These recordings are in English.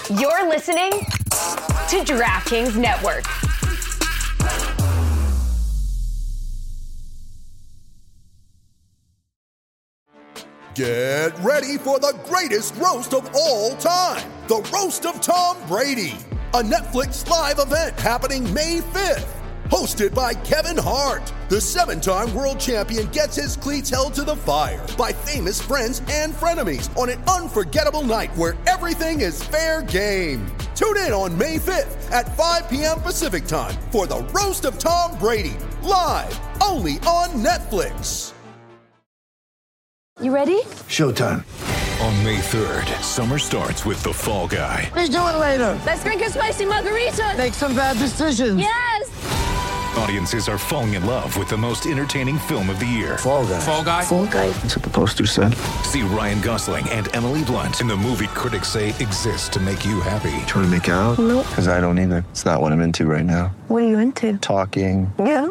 You're listening to DraftKings Network. Get ready for the greatest roast of all time, the Roast of Tom Brady, a Netflix live event happening May 5th. Hosted by Kevin Hart, the 7-time world champion gets his cleats held to the fire by famous friends and frenemies on an unforgettable night where everything is fair game. Tune in on May 5th at 5 p.m. Pacific time for the Roast of Tom Brady, live only on Netflix. You ready? Showtime. On May 3rd, summer starts with The Fall Guy. Let's do it later. Let's drink a spicy margarita. Make some bad decisions. Yes! Audiences are falling in love with the most entertaining film of the year. Fall Guy. Fall Guy? Fall Guy. That's what the poster said. See Ryan Gosling and Emily Blunt in the movie critics say exists to make you happy. Trying to make it out? Nope. Because I don't either. It's not what I'm into right now. What are you into? Talking. Yeah.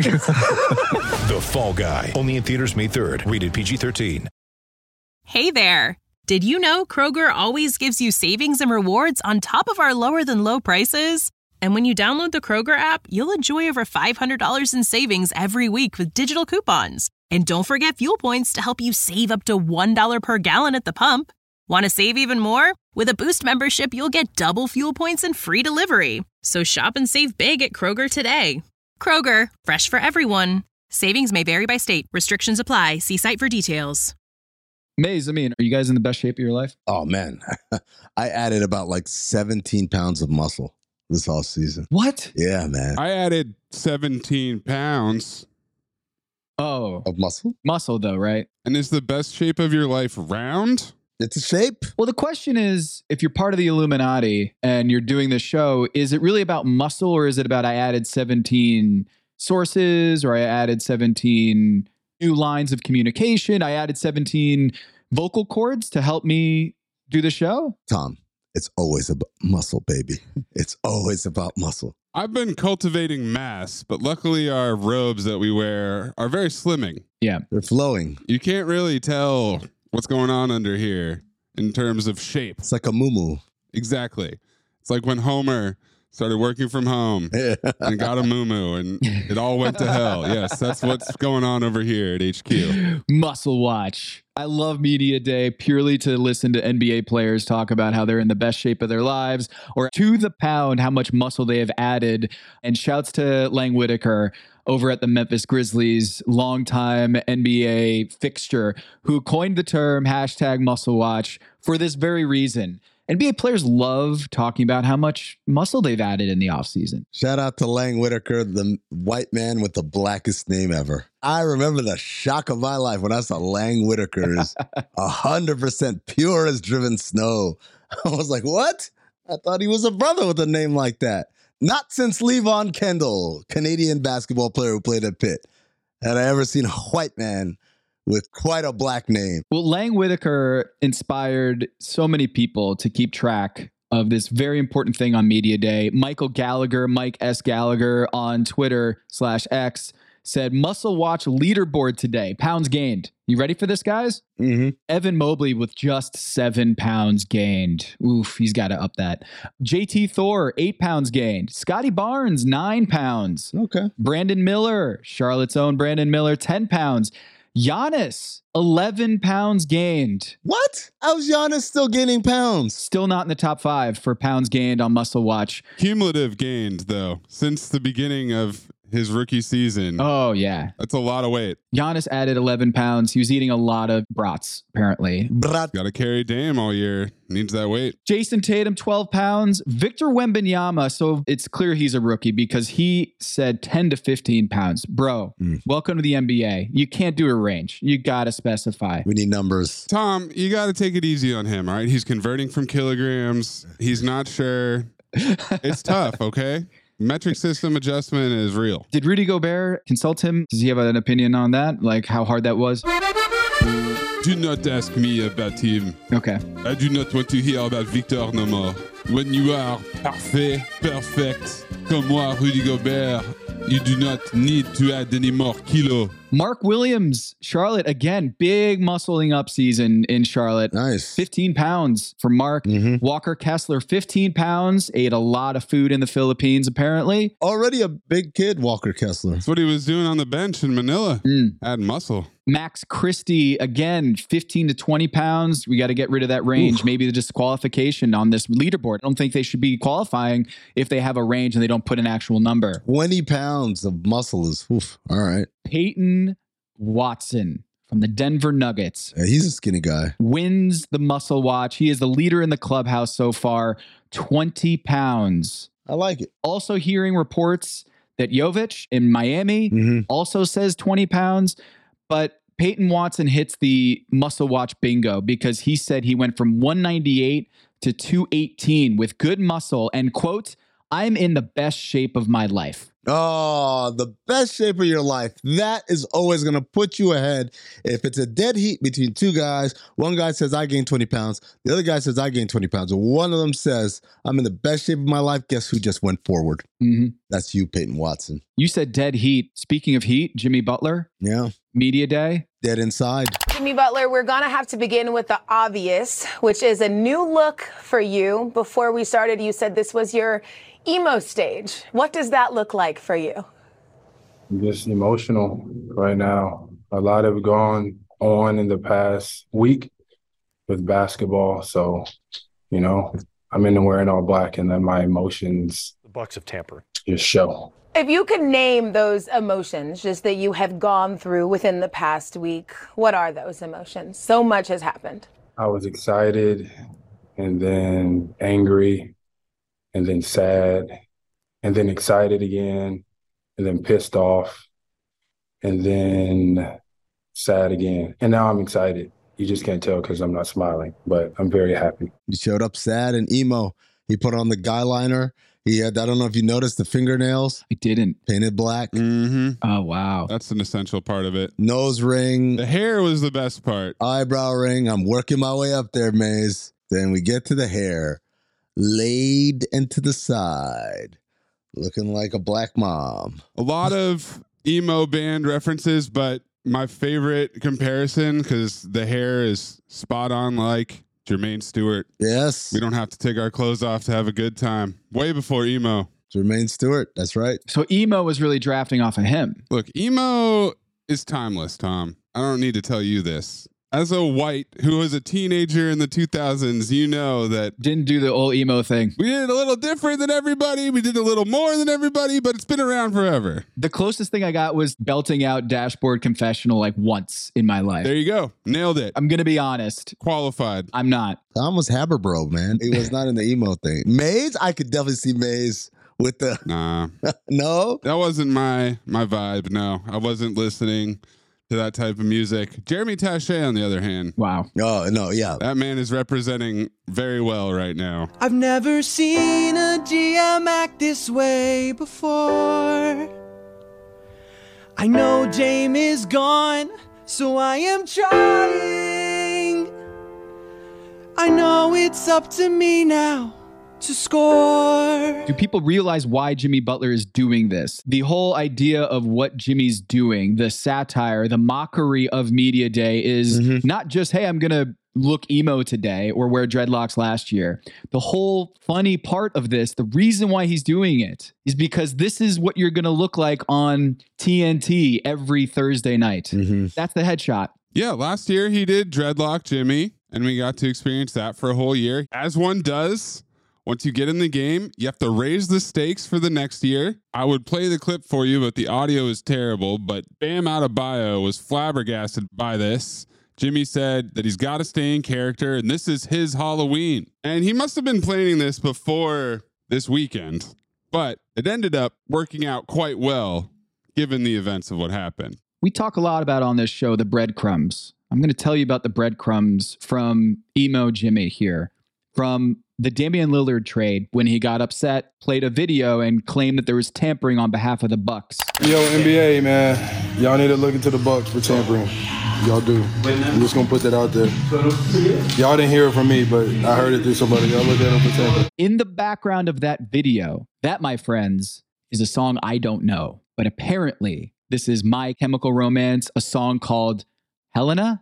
The Fall Guy. Only in theaters May 3rd. Rated PG-13. Hey there. Did you know Kroger always gives you savings and rewards on top of our lower than low prices? And when you download the Kroger app, you'll enjoy over $500 in savings every week with digital coupons. And don't forget fuel points to help you save up to $1 per gallon at the pump. Want to save even more? With a Boost membership, you'll get double fuel points and free delivery. So shop and save big at Kroger today. Kroger, fresh for everyone. Savings may vary by state. Restrictions apply. See site for details. Maze, are you guys in the best shape of your life? Oh, man. I added about 17 pounds of muscle this whole season. What? Yeah, man. I added 17 pounds. Oh. Of muscle? Muscle, though, right? And is the best shape of your life round? It's a shape. Well, the question is, if you're part of the Illuminati and you're doing this show, is it really about muscle or is it about I added 17 sources or I added 17 new lines of communication? I added 17 vocal cords to help me do the show? Tom, it's always about muscle, baby. It's always about muscle. I've been cultivating mass, but luckily our robes that we wear are very slimming. Yeah. They're flowing. You can't really tell what's going on under here in terms of shape. It's like a muumuu. Exactly. It's like when Homer started working from home and got a muumuu and it all went to hell. Yes, that's what's going on over here at HQ. Muscle Watch. I love Media Day purely to listen to NBA players talk about how they're in the best shape of their lives or to the pound how much muscle they have added. And shouts to Lang Whitaker over at the Memphis Grizzlies, longtime NBA fixture, who coined the term #MuscleWatch for this very reason. NBA players love talking about how much muscle they've added in the offseason. Shout out to Lang Whitaker, the white man with the blackest name ever. I remember the shock of my life when I saw Lang Whitaker's 100% pure as driven snow. I was like, what? I thought he was a brother with a name like that. Not since Levon Kendall, Canadian basketball player who played at Pitt, had I ever seen a white man with quite a black name. Well, Lang Whitaker inspired so many people to keep track of this very important thing on Media Day. Michael Gallagher, Mike S. Gallagher on Twitter/X said, Muscle Watch leaderboard today, pounds gained. You ready for this, guys? Mm-hmm. Evan Mobley with just 7 pounds gained. Oof, he's got to up that. JT Thor, 8 pounds gained. Scotty Barnes, 9 pounds. Okay. Brandon Miller, Charlotte's own Brandon Miller, 10 pounds. Giannis, 11 pounds gained. What? How's Giannis still gaining pounds? Still not in the top 5 for pounds gained on Muscle Watch. Cumulative gained, though, since the beginning of his rookie season. Oh, yeah. That's a lot of weight. Giannis added 11 pounds. He was eating a lot of brats, apparently. Brat. Got to carry Dame all year. Needs that weight. Jason Tatum, 12 pounds. Victor Wembanyama, so it's clear he's a rookie because he said 10 to 15 pounds. Bro, welcome to the NBA. You can't do a range. You got to specify. We need numbers. Tom, you got to take it easy on him, all right? He's converting from kilograms. He's not sure. It's tough, okay? Metric system adjustment is real. Did Rudy Gobert consult him? Does he have an opinion on that? Like how hard that was? Do not ask me about him. Okay. I do not want to hear about Victor no more. When you are perfect, comme moi, Rudy Gobert, you do not need to add any more kilo. Mark Williams, Charlotte, again, big muscling up season in Charlotte. Nice. 15 pounds for Mark. Walker Kessler, 15 pounds. Ate a lot of food in the Philippines, apparently. Already a big kid, Walker Kessler. That's what he was doing on the bench in Manila. Add muscle. Max Christie, again, 15 to 20 pounds. We got to get rid of that range. Maybe the disqualification on this leaderboard. I don't think they should be qualifying if they have a range and they don't put an actual number. 20 pounds of muscle is, all right. Peyton Watson from the Denver Nuggets. Yeah, he's a skinny guy. Wins the muscle watch. He is the leader in the clubhouse so far. 20 pounds. I like it. Also hearing reports that Jovic in Miami also says 20 pounds. But Peyton Watson hits the muscle watch bingo because he said he went from 198 to 218 with good muscle and, quote, I'm in the best shape of my life. Oh, the best shape of your life. That is always going to put you ahead. If it's a dead heat between two guys, one guy says, I gained 20 pounds. The other guy says, I gained 20 pounds. And one of them says, I'm in the best shape of my life. Guess who just went forward? That's you, Peyton Watson. You said dead heat. Speaking of heat, Jimmy Butler. Yeah. Media day. Dead inside. Jimmy Butler, we're going to have to begin with the obvious, which is a new look for you. Before we started, you said this was your emo stage. What does that look like for you? I'm just emotional right now. A lot have gone on in the past week with basketball. So, you know, I'm into wearing all black and then my emotions. The Bucks have tampered. Just show. If you could name those emotions just that you have gone through within the past week, what are those emotions? So much has happened. I was excited and then angry and then sad and then excited again and then pissed off and then sad again. And now I'm excited. You just can't tell because I'm not smiling, but I'm very happy. He showed up sad and emo. He put on the guy liner. He had, I don't know if you noticed the fingernails. I didn't. Painted black. Oh, wow. That's an essential part of it. Nose ring. The hair was the best part. Eyebrow ring. I'm working my way up there, Maze. Then we get to the hair. Laid into the side. Looking like a black mom. A lot of emo band references, but my favorite comparison, because the hair is spot on like Jermaine Stewart. Yes. We don't have to take our clothes off to have a good time. Way before emo. Jermaine Stewart. That's right. So emo was really drafting off of him. Look, emo is timeless, Tom. I don't need to tell you this. As a white who was a teenager in the 2000s, you know that didn't do the old emo thing. We did a little different than everybody. We did a little more than everybody, but it's been around forever. The closest thing I got was belting out Dashboard Confessional like once in my life. There you go. Nailed it. I'm going to be honest. Qualified. I'm not. Tom was Haberbro, man. He was not in the emo thing. Maze? I could definitely see Maze with the... Nah. No? That wasn't my vibe, no. I wasn't listening to that type of music. Jeremy Taché, on the other hand. Wow. Oh, no, yeah. That man is representing very well right now. I've never seen a GM act this way before. I know Jamie's gone, so I am trying. I know it's up to me now to score. Do people realize why Jimmy Butler is doing this? The whole idea of what Jimmy's doing, the satire, the mockery of Media Day is not just, hey, I'm going to look emo today or wear dreadlocks last year. The whole funny part of this, the reason why he's doing it is because this is what you're going to look like on TNT every Thursday night. That's the headshot. Yeah, last year he did Dreadlock Jimmy, and we got to experience that for a whole year. As one does. Once you get in the game, you have to raise the stakes for the next year. I would play the clip for you, but the audio is terrible. But Bam Adebayo was flabbergasted by this. Jimmy said that he's got to stay in character, and this is his Halloween. And he must have been planning this before this weekend, but it ended up working out quite well, given the events of what happened. We talk a lot about on this show the breadcrumbs. I'm going to tell you about the breadcrumbs from Emo Jimmy here. From the Damian Lillard trade, when he got upset, played a video and claimed that there was tampering on behalf of the Bucks. Yo, NBA, man, y'all need to look into the Bucks for tampering. Y'all do. I'm just gonna put that out there. Y'all didn't hear it from me, but I heard it through somebody. Y'all look at them for tampering. In the background of that video, that, my friends, is a song I don't know. But apparently, This is My Chemical Romance, a song called Helena?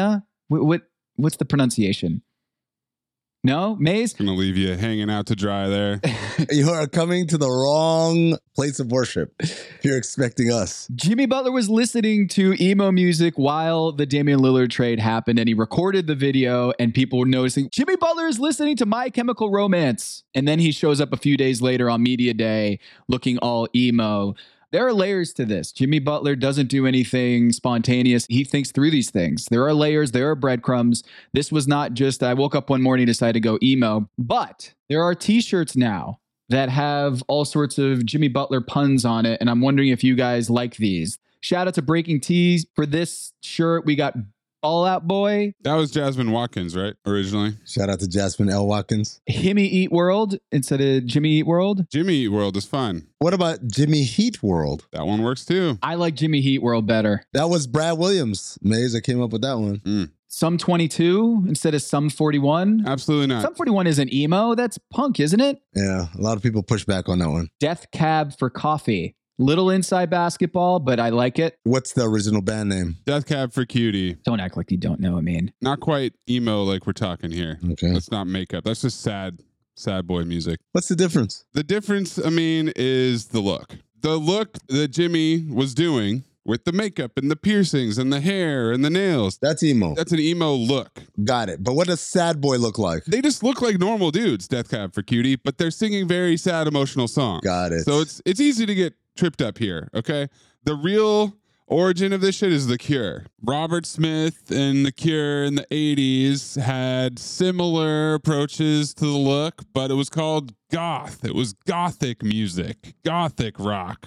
What's the pronunciation? No? Maze? Gonna leave you hanging out to dry there. You are coming to the wrong place of worship if you're expecting us. Jimmy Butler was listening to emo music while the Damian Lillard trade happened, and he recorded the video, and people were noticing, Jimmy Butler is listening to My Chemical Romance. And then he shows up a few days later on Media Day looking all emo. There are layers to this. Jimmy Butler doesn't do anything spontaneous. He thinks through these things. There are layers. There are breadcrumbs. This was not just, I woke up one morning and decided to go emo. But there are t-shirts now that have all sorts of Jimmy Butler puns on it. And I'm wondering if you guys like these. Shout out to Breaking Tees. For this shirt, we got All Out Boy. That was Jasmine Watkins, right? Originally. Shout out to Jasmine L. Watkins. Himmy Eat World instead of Jimmy Eat World. Jimmy Eat World is fun. What about Jimmy Heat World? That one works too. I like Jimmy Heat World better. That was Brad Williams. Maze that came up with that one. Some 22 instead of Some 41. Absolutely not. Some 41 isn't emo. That's punk, isn't it? Yeah, a lot of people push back on that one. Death Cab for Coffee. Little inside basketball, but I like it. What's the original band name? Death Cab for Cutie. Don't act like you don't know, I mean. Not quite emo like we're talking here. Okay. That's not makeup. That's just sad boy music. What's the difference? The difference, is the look. The look that Jimmy was doing with the makeup and the piercings and the hair and the nails. That's emo. That's an emo look. Got it. But what does sad boy look like? They just look like normal dudes, Death Cab for Cutie, but they're singing very sad, emotional songs. Got it. So it's easy to get tripped up here, okay? The real origin of this shit is The Cure. Robert Smith and The Cure in the 80s had similar approaches to the look, but it was called goth. It was gothic music, gothic rock.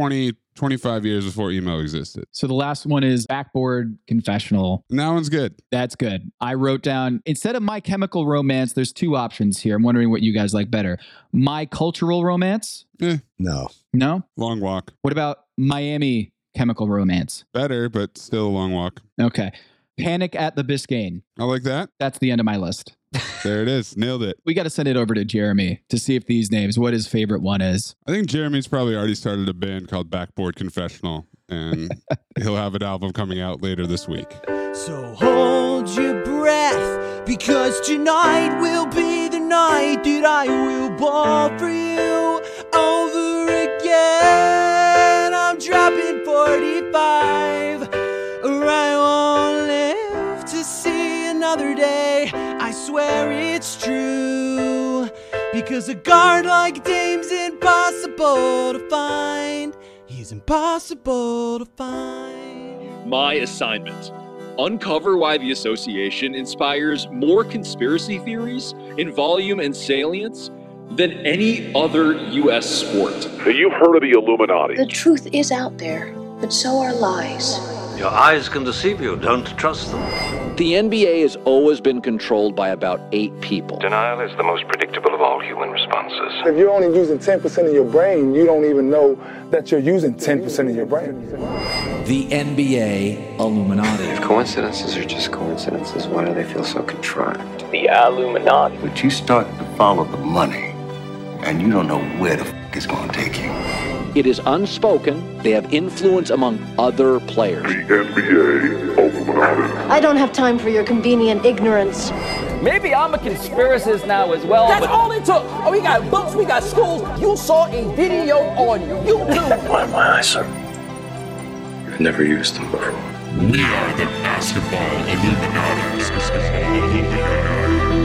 25 years before emo existed. So the last one is Backboard Confessional. And that one's good. That's good. I wrote down, instead of My Chemical Romance, there's two options here. I'm wondering what you guys like better. My Cultural Romance? No. No? Long Walk. What about Miami Chemical Romance? Better, but still a long walk. Okay. Panic at the Biscayne. I like that. That's the end of my list. There it is. Nailed it. We got to send it over to Jeremy to see if these names, what his favorite one is. I think Jeremy's probably already started a band called Backboard Confessional, and he'll have an album coming out later this week. So hold your breath, because tonight will be the night that I will ball for you over again. I'm dropping 45, or I won't live to see another day. I swear it's true, because a guard like Dame's impossible to find. He's impossible to find. My assignment: uncover why the association inspires more conspiracy theories in volume and salience than any other U.S. sport. So you've heard of the Illuminati? The truth is out there, but so are lies. Your eyes can deceive you. Don't trust them. The NBA has always been controlled by about 8 people. Denial is the most predictable of all human responses. If you're only using 10% of your brain, you don't even know that you're using 10% of your brain. The NBA Illuminati. If coincidences are just coincidences, why do they feel so contrived? The Illuminati. But you start to follow the money, and you don't know where the f*** it's going to take you. It is unspoken. They have influence among other players. The NBA Illuminati. I don't have time for your convenient ignorance. Maybe I'm a conspiracist now as well. That's all it took. Oh, we got books, we got schools. You saw a video on YouTube. Why my eyes, sir? You've never used them before. We are the Basketball Illuminati.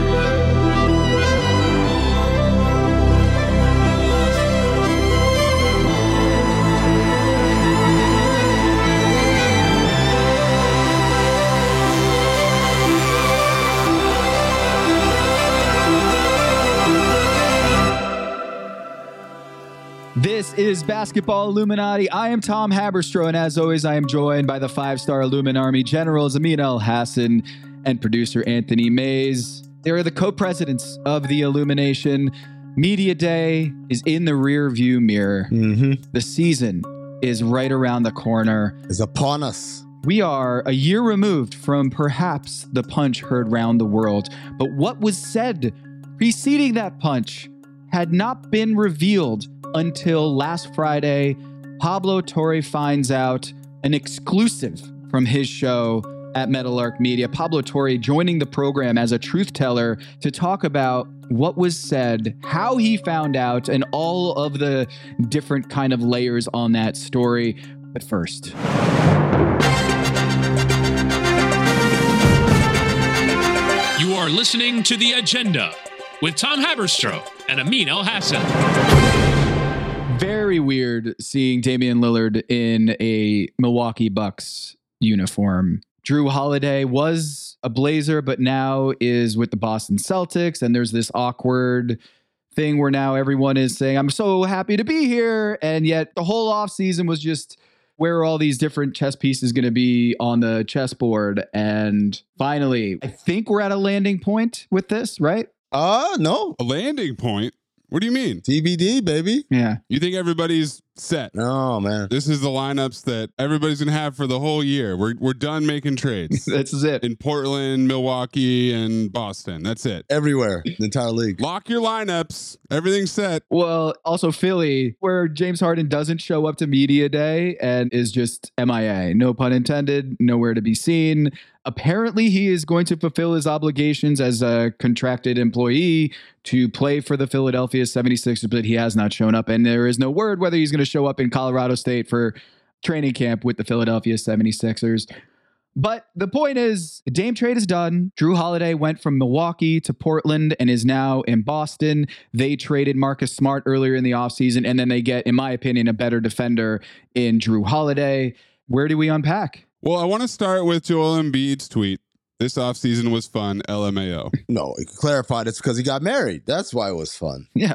This is Basketball Illuminati. I am Tom Haberstroh, and as always, I am joined by the 5-star Illuminarmy generals Amin Al-Hassan and producer Anthony Mays. They are the co-presidents of the Illumination. Media Day is in the rear view mirror. The season is right around the corner. It's upon us. We are a year removed from perhaps the punch heard round the world. But what was said preceding that punch had not been revealed until last Friday Pablo Torre finds out an exclusive from his show at Meadowlark Media. Pablo Torre joining the program as a truth teller to talk about what was said, how he found out, and all of the different kind of layers on that story. But first, you are listening to The Agenda with Tom Haberstroh and Amin Elhassan. Very weird seeing Damian Lillard in a Milwaukee Bucks uniform. Drew Holiday was a Blazer, but now is with the Boston Celtics. And there's this awkward thing where now everyone is saying, I'm so happy to be here. And yet the whole offseason was just, where are all these different chess pieces going to be on the chessboard? And finally, I think we're at a landing point with this, right? No. A landing point? What do you mean? TBD, baby. Yeah. You think everybody's set? No, man. This is the lineups that everybody's going to have for the whole year. We're done making trades. This is it. In Portland, Milwaukee, and Boston. That's it. Everywhere. The entire league. Lock your lineups. Everything's set. Well, also Philly, where James Harden doesn't show up to media day and is just MIA. No pun intended. Nowhere to be seen. Apparently, he is going to fulfill his obligations as a contracted employee to play for the Philadelphia 76ers, but he has not shown up. And there is no word whether he's going to show up in Colorado State for training camp with the Philadelphia 76ers. But the point is, the Dame trade is done. Drew Holiday went from Milwaukee to Portland and is now in Boston. They traded Marcus Smart earlier in the offseason, and then they get, in my opinion, a better defender in Drew Holiday. Where do we unpack? Well, I want to start with Joel Embiid's tweet. This offseason was fun, LMAO. No, he clarified it's because he got married. That's why it was fun. Yeah.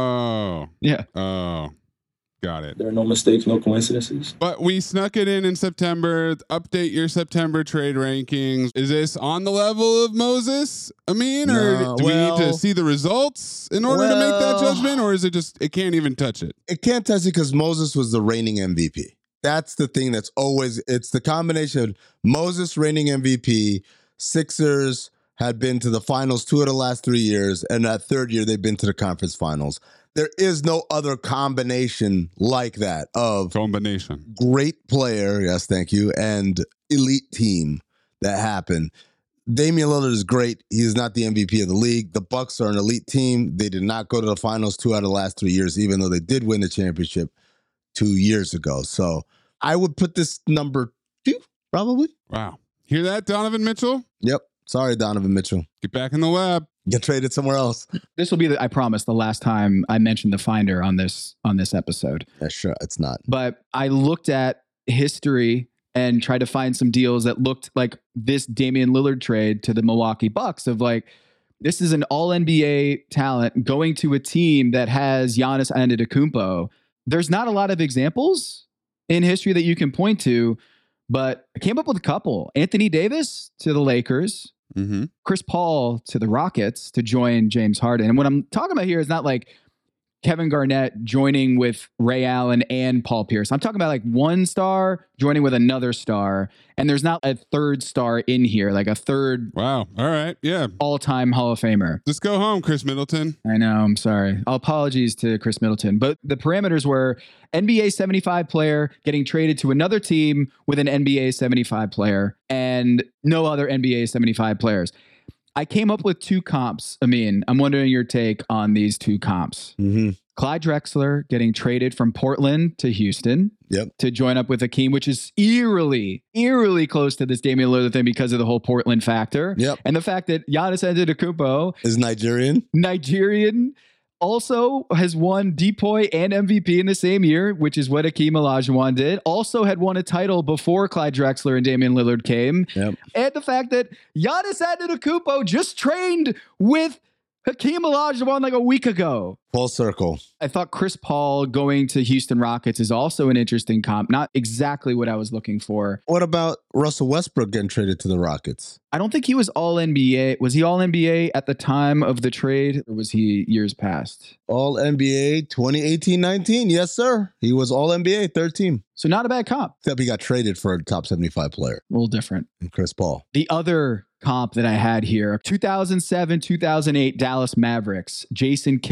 Oh. Yeah. Oh. Got it. There are no mistakes, no coincidences. But we snuck it in September. Update your September trade rankings. Is this on the level of Moses, Amin? Or do we need to see the results in order to make that judgment? Or is it just, it can't even touch it? It can't touch it because Moses was the reigning MVP. That's the thing that's always, it's the combination of Moses reigning MVP, Sixers had been to the finals 2 of the last 3 years, and that third year they've been to the conference finals. There is no other combination like that of great player, yes, thank you, and elite team that happened. Damian Lillard is great. He is not the MVP of the league. The Bucks are an elite team. They did not go to the finals 2 out of the last 3 years, even though they did win the championship 2 years ago. So I would put this number 2, probably. Wow. Hear that, Donovan Mitchell? Yep. Sorry, Donovan Mitchell. Get back in the lab. Get traded somewhere else. This will be, I promise, the last time I mentioned the Finder on this episode. Yeah, sure. It's not. But I looked at history and tried to find some deals that looked like this Damian Lillard trade to the Milwaukee Bucks of like, this is an all-NBA talent going to a team that has Giannis Antetokounmpo. There's not a lot of examples in history that you can point to, but I came up with a couple. Anthony Davis to the Lakers, Chris Paul to the Rockets to join James Harden. And what I'm talking about here is not like Kevin Garnett joining with Ray Allen and Paul Pierce. I'm talking about like one star joining with another star. And there's not a third star in here, like a third. Wow. All right. Yeah. All-time Hall of Famer. Just go home, Chris Middleton. I know. I'm sorry. Apologies to Chris Middleton. But the parameters were NBA 75 player getting traded to another team with an NBA 75 player and no other NBA 75 players. I came up with 2 comps. Amin, I'm wondering your take on these 2 comps. Clyde Drexler getting traded from Portland to Houston to join up with Hakeem, which is eerily close to this Damian Lillard thing because of the whole Portland factor. And the fact that Giannis Antetokounmpo is Nigerian, also has won DPOY and MVP in the same year, which is what Hakeem Olajuwon did. Also had won a title before Clyde Drexler and Damian Lillard came. And the fact that Giannis Antetokounmpo just trained with Hakeem Olajuwon like a week ago. Full circle. I thought Chris Paul going to Houston Rockets is also an interesting comp. Not exactly what I was looking for. What about Russell Westbrook getting traded to the Rockets? I don't think he was all NBA. Was he all NBA at the time of the trade, or was he years past? All NBA 2018-19. Yes, sir. He was all NBA, third team. So not a bad comp. Except he got traded for a top 75 player. A little different. And Chris Paul. The other comp that I had here, 2007-2008 Dallas Mavericks. Jason Kidd joined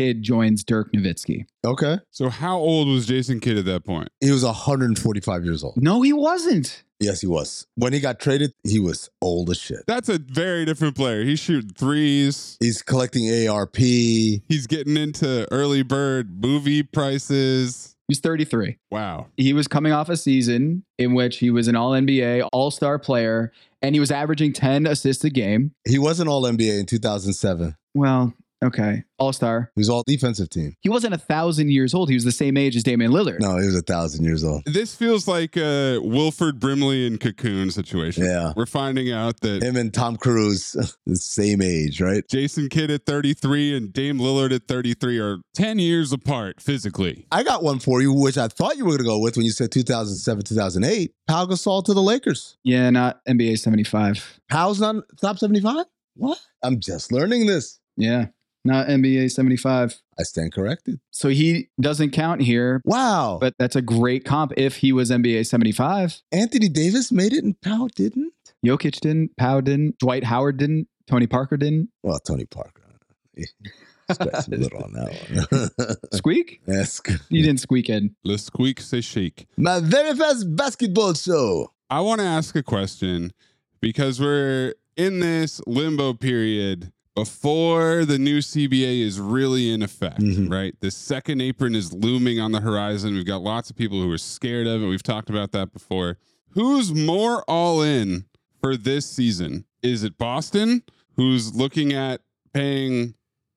joins Dirk Nowitzki. Okay. So how old was Jason Kidd at that point? He was 145 years old. No, he wasn't. Yes, he was. When he got traded, he was old as shit. That's a very different player. He's shooting threes. He's collecting ARP. He's getting into early bird movie prices. He's 33. Wow. He was coming off a season in which he was an All-NBA, All-Star player, and he was averaging 10 assists a game. He was an All-NBA in 2007. Well, okay. All-Star. He was all defensive team. He wasn't 1,000 years old. He was the same age as Damian Lillard. No, he was 1,000 years old. This feels like a Wilford Brimley and Cocoon situation. Yeah. We're finding out that him and Tom Cruise, the same age, right? Jason Kidd at 33 and Dame Lillard at 33 are 10 years apart physically. I got one for you, which I thought you were going to go with when you said 2007, 2008. Pau Gasol to the Lakers. Yeah, not NBA 75. Pau's not top 75? What? I'm just learning this. Yeah. Not NBA 75. I stand corrected. So he doesn't count here. Wow. But that's a great comp if he was NBA 75. Anthony Davis made it and Pau didn't? Jokic didn't. Pau didn't. Dwight Howard didn't. Tony Parker didn't. Well, Tony Parker. Scratch a little on that one. Squeak? Yes. You didn't squeak in. Le squeak, c'est chic. My very first basketball show. I want to ask a question because we're in this limbo period before the new CBA is really in effect, right? The second apron is looming on the horizon. We've got lots of people who are scared of it. We've talked about that before. Who's more all in for this season? Is it Boston, who's looking at paying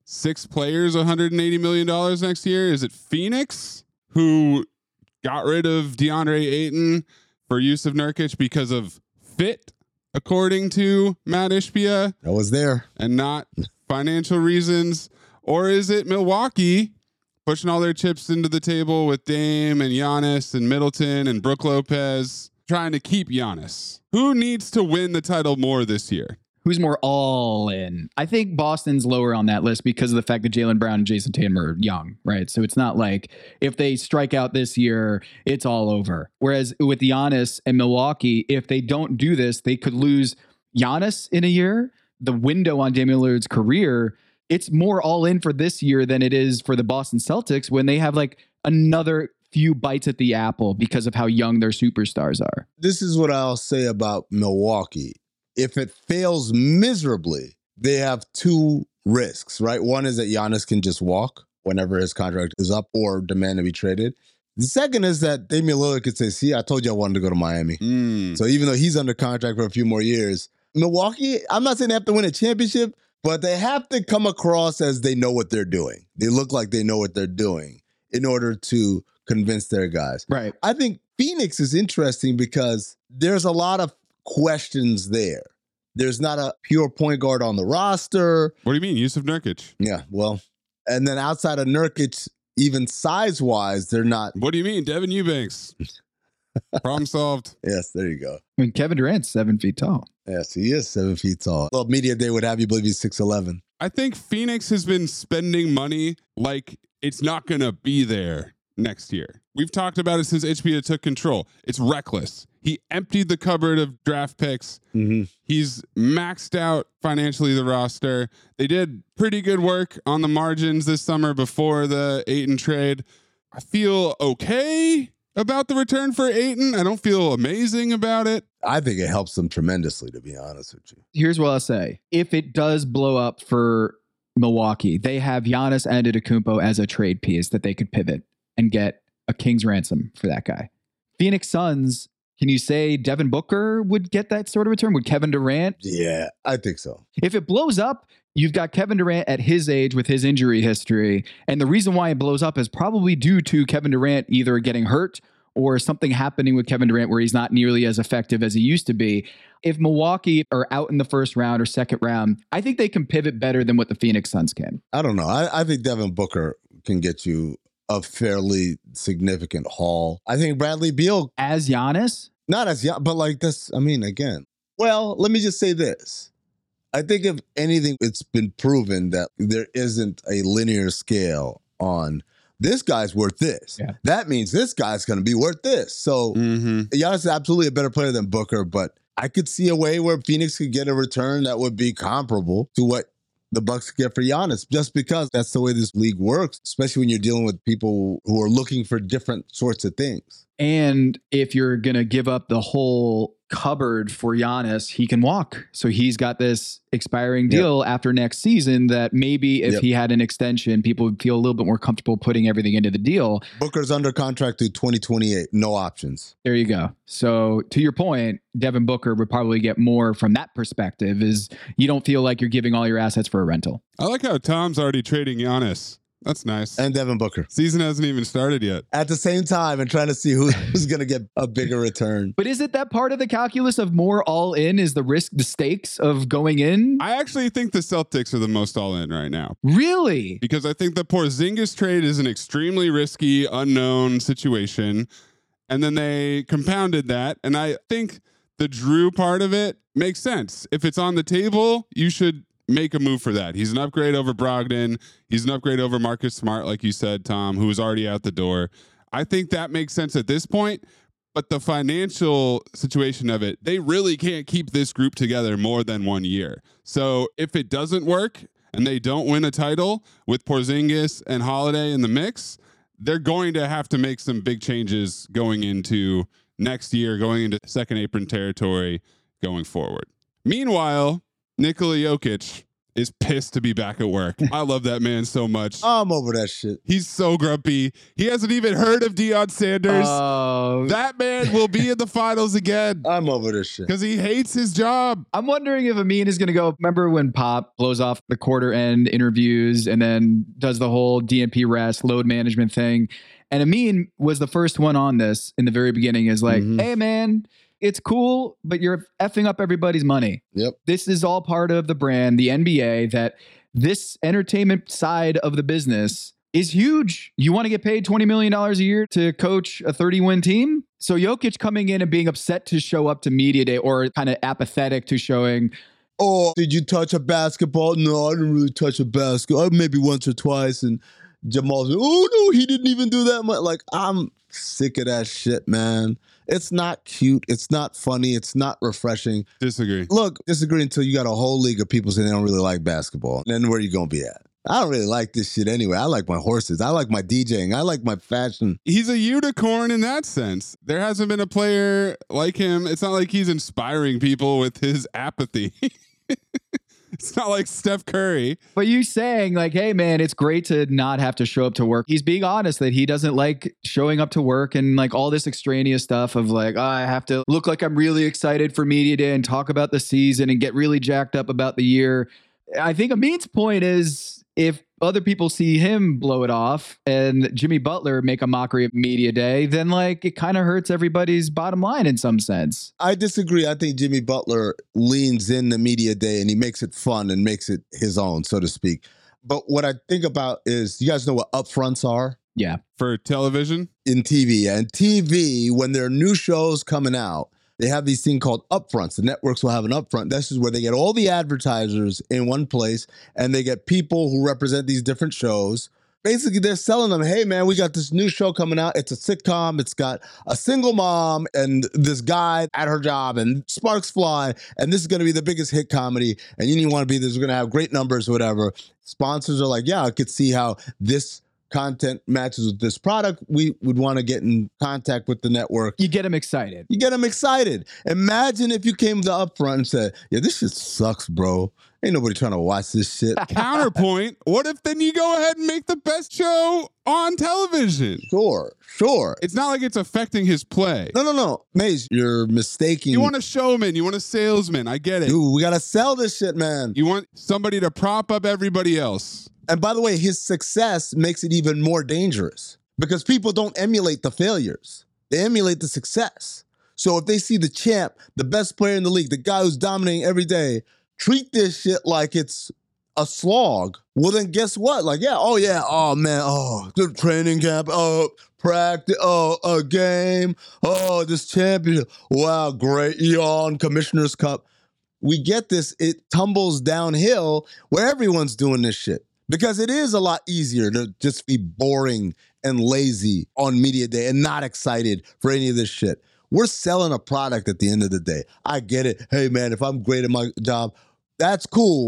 6 players $180 million next year? Is it Phoenix, who got rid of DeAndre Ayton for Yusuf Nurkic because of fit, according to Matt Ishbia? I was there. And not financial reasons? Or is it Milwaukee pushing all their chips into the table with Dame and Giannis and Middleton and Brook Lopez, trying to keep Giannis? Who needs to win the title more this year? Who's more all in? I think Boston's lower on that list because of the fact that Jaylen Brown and Jason Tatum are young, right? So it's not like if they strike out this year, it's all over. Whereas with Giannis and Milwaukee, if they don't do this, they could lose Giannis in a year. The window on Damian Lillard's career, it's more all in for this year than it is for the Boston Celtics when they have like another few bites at the apple because of how young their superstars are. This is what I'll say about Milwaukee. If it fails miserably, they have 2 risks, right? One is that Giannis can just walk whenever his contract is up or demand to be traded. The second is that Damian Lillard could say, see, I told you I wanted to go to Miami. So even though he's under contract for a few more years, Milwaukee, I'm not saying they have to win a championship, but they have to come across as they know what they're doing. They look like they know what they're doing in order to convince their guys. Right. I think Phoenix is interesting because there's a lot of questions there. There's not a pure point guard on the roster. What do you mean, Yusuf Nurkic? Yeah, well, and then outside of Nurkic, even size-wise, they're not. What do you mean, Devin Eubanks? Problem solved. Yes, there you go. I mean, Kevin Durant's 7 feet tall. Yes, he is 7 feet tall. Well, Media Day would have you believe he's 6'11". I think Phoenix has been spending money like it's not going to be there next year. We've talked about it since HBA took control. It's reckless. He emptied the cupboard of draft picks. He's maxed out financially the roster. They did pretty good work on the margins this summer before the Ayton trade. I feel okay about the return for Ayton. I don't feel amazing about it. I think it helps them tremendously, to be honest with you. Here's what I'll say. If it does blow up for Milwaukee, they have Giannis Antetokounmpo as a trade piece that they could pivot and get a king's ransom for that guy. Phoenix Suns, can you say Devin Booker would get that sort of return? Would Kevin Durant? Yeah, I think so. If it blows up, you've got Kevin Durant at his age with his injury history. And the reason why it blows up is probably due to Kevin Durant either getting hurt or something happening with Kevin Durant where he's not nearly as effective as he used to be. If Milwaukee are out in the first round or second round, I think they can pivot better than what the Phoenix Suns can. I don't know. I think Devin Booker can get you a fairly significant haul. I think Bradley Beal. As Giannis? Not as young, but like this, I mean, again. Well, let me just say this. I think if anything, it's been proven that there isn't a linear scale on this guy's worth this. Yeah. That means this guy's going to be worth this. So Giannis is absolutely a better player than Booker, but I could see a way where Phoenix could get a return that would be comparable to what the Bucks get for Giannis, just because that's the way this league works, especially when you're dealing with people who are looking for different sorts of things. And if you're going to give up the whole cupboard for Giannis, he can walk. So he's got this expiring deal after next season that maybe if he had an extension, people would feel a little bit more comfortable putting everything into the deal. Booker's under contract through 2028. No options. There you go. So to your point, Devin Booker would probably get more from that perspective, is you don't feel like you're giving all your assets for a rental. I like how Tom's already trading Giannis. That's nice. And Devin Booker. Season hasn't even started yet. At the same time, and trying to see who's going to get a bigger return. But is it that part of the calculus of more all in is the risk, the stakes of going in? I actually think the Celtics are the most all in right now. Really? Because I think the Porzingis trade is an extremely risky, unknown situation. And then they compounded that. And I think the Drew part of it makes sense. If it's on the table, you should make a move for that. He's an upgrade over Brogdon. He's an upgrade over Marcus Smart, like you said, Tom, who is already out the door. I think that makes sense at this point. But the financial situation of it, they really can't keep this group together more than 1 year. So if it doesn't work and they don't win a title with Porzingis and Holiday in the mix, they're going to have to make some big changes going into next year, going into second apron territory going forward. Meanwhile, Nikola Jokic is pissed to be back at work. I love that man so much. I'm over that shit. He's so grumpy. He hasn't even heard of Deion Sanders. That man will be in the finals again. I'm over this shit. Because he hates his job. I'm wondering if Amin is going to go. Remember when Pop blows off the quarter end interviews and then does the whole DNP rest, load management thing? And Amin was the first one on this in the very beginning, is like, hey, man, it's cool, but you're effing up everybody's money. Yep. This is all part of the brand, the NBA, that this entertainment side of the business is huge. You want to get paid $20 million a year to coach a 30-win team? So Jokic coming in and being upset to show up to media day, or kind of apathetic to showing, oh, did you touch a basketball? No, I didn't really touch a basketball. Maybe once or twice. And Jamal said, oh, no, he didn't even do that much. Like, I'm sick of that shit, man. It's not cute. It's not funny. It's not refreshing. Disagree. Look, disagree until you got a whole league of people saying they don't really like basketball. Then where you going to be at? I don't really like this shit anyway. I like my horses. I like my DJing. I like my fashion. He's a unicorn in that sense. There hasn't been a player like him. It's not like he's inspiring people with his apathy. It's not like Steph Curry. But you saying like, hey, man, it's great to not have to show up to work. He's being honest that he doesn't like showing up to work and like all this extraneous stuff of like, oh, I have to look like I'm really excited for media day and talk about the season and get really jacked up about the year. I think Amin's point is, if other people see him blow it off and Jimmy Butler make a mockery of media day, then like it kind of hurts everybody's bottom line in some sense. I disagree. I think Jimmy Butler leans in the media day and he makes it fun and makes it his own, so to speak. But what I think about is, you guys know what upfronts are? Yeah. For television? In TV. And TV, when there are new shows coming out, they have these things called upfronts. The networks will have an upfront. This is where they get all the advertisers in one place, and they get people who represent these different shows. Basically, they're selling them, hey, man, we got this new show coming out. It's a sitcom. It's got a single mom and this guy at her job, and sparks fly, and this is going to be the biggest hit comedy, and you didn't want to be this. We're going to have great numbers or whatever. Sponsors are like, yeah, I could see how this content matches with this product. We would want to get in contact with the network. You get them excited. You get them excited. Imagine if you came to upfront and said, yeah, this shit sucks, bro. Ain't nobody trying to watch this shit. Counterpoint, what if then you go ahead and make the best show on television? Sure. It's not like it's affecting his play. No. Maze, you're mistaking. You want a showman. You want a salesman. I get it. Dude, we got to sell this shit, man. You want somebody to prop up everybody else. And by the way, his success makes it even more dangerous because people don't emulate the failures. They emulate the success. So if they see the champ, the best player in the league, the guy who's dominating every day, treat this shit like it's a slog, well, then guess what? Like, oh, man, the training camp, practice, a game, this championship, wow, great, yawn, Commissioner's Cup. We get this, it tumbles downhill where everyone's doing this shit. Because it is a lot easier to just be boring and lazy on media day and not excited for any of this shit. We're selling a product at the end of the day. I get it. Hey, man, if I'm great at my job, that's cool.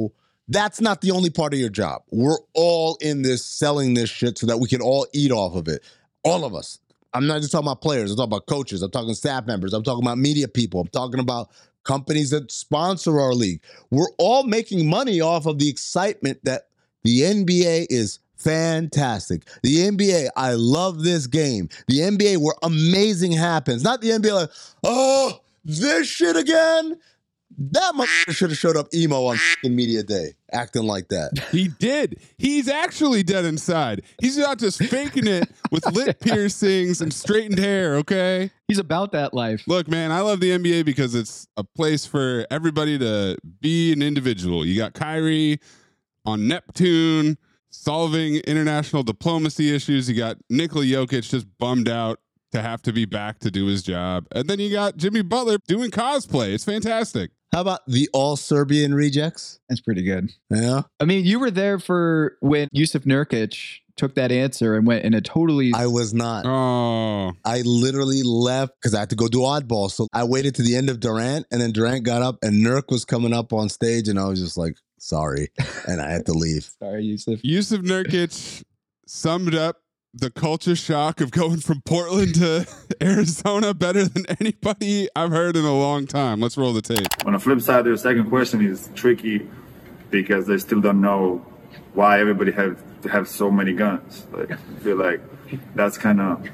That's not the only part of your job. We're all in this selling this shit so that we can all eat off of it. All of us. I'm not just talking about players. I'm talking about coaches. I'm talking staff members. I'm talking about media people. I'm talking about companies that sponsor our league. We're all making money off of the excitement that the NBA is fantastic. The NBA, I love this game. The NBA where amazing happens. Not the NBA like, oh, this shit again? That motherfucker should have showed up emo on media day, acting like that. He did. He's actually dead inside. He's not just faking it with lip piercings and straightened hair, okay? He's about that life. Look, man, I love the NBA because it's a place for everybody to be an individual. You got Kyrie on Neptune solving international diplomacy issues. You got Nikola Jokic just bummed out to have to be back to do his job. And then you got Jimmy Butler doing cosplay. It's fantastic. How about the all Serbian rejects? That's pretty good. Yeah. I mean, you were there for when Jusuf Nurkic took that answer and went in a totally... I was not. Oh. I literally left because I had to go do oddball. So I waited to the end of Durant, and then Durant got up and Nurk was coming up on stage, and I was just like, sorry. And I had to leave. Sorry, Jusuf. Jusuf Nurkic summed up the culture shock of going from Portland to Arizona better than anybody I've heard in a long time. Let's roll the tape. On the flip side, your second question is tricky because they still don't know why everybody have so many guns. Like, I feel like that's kind of,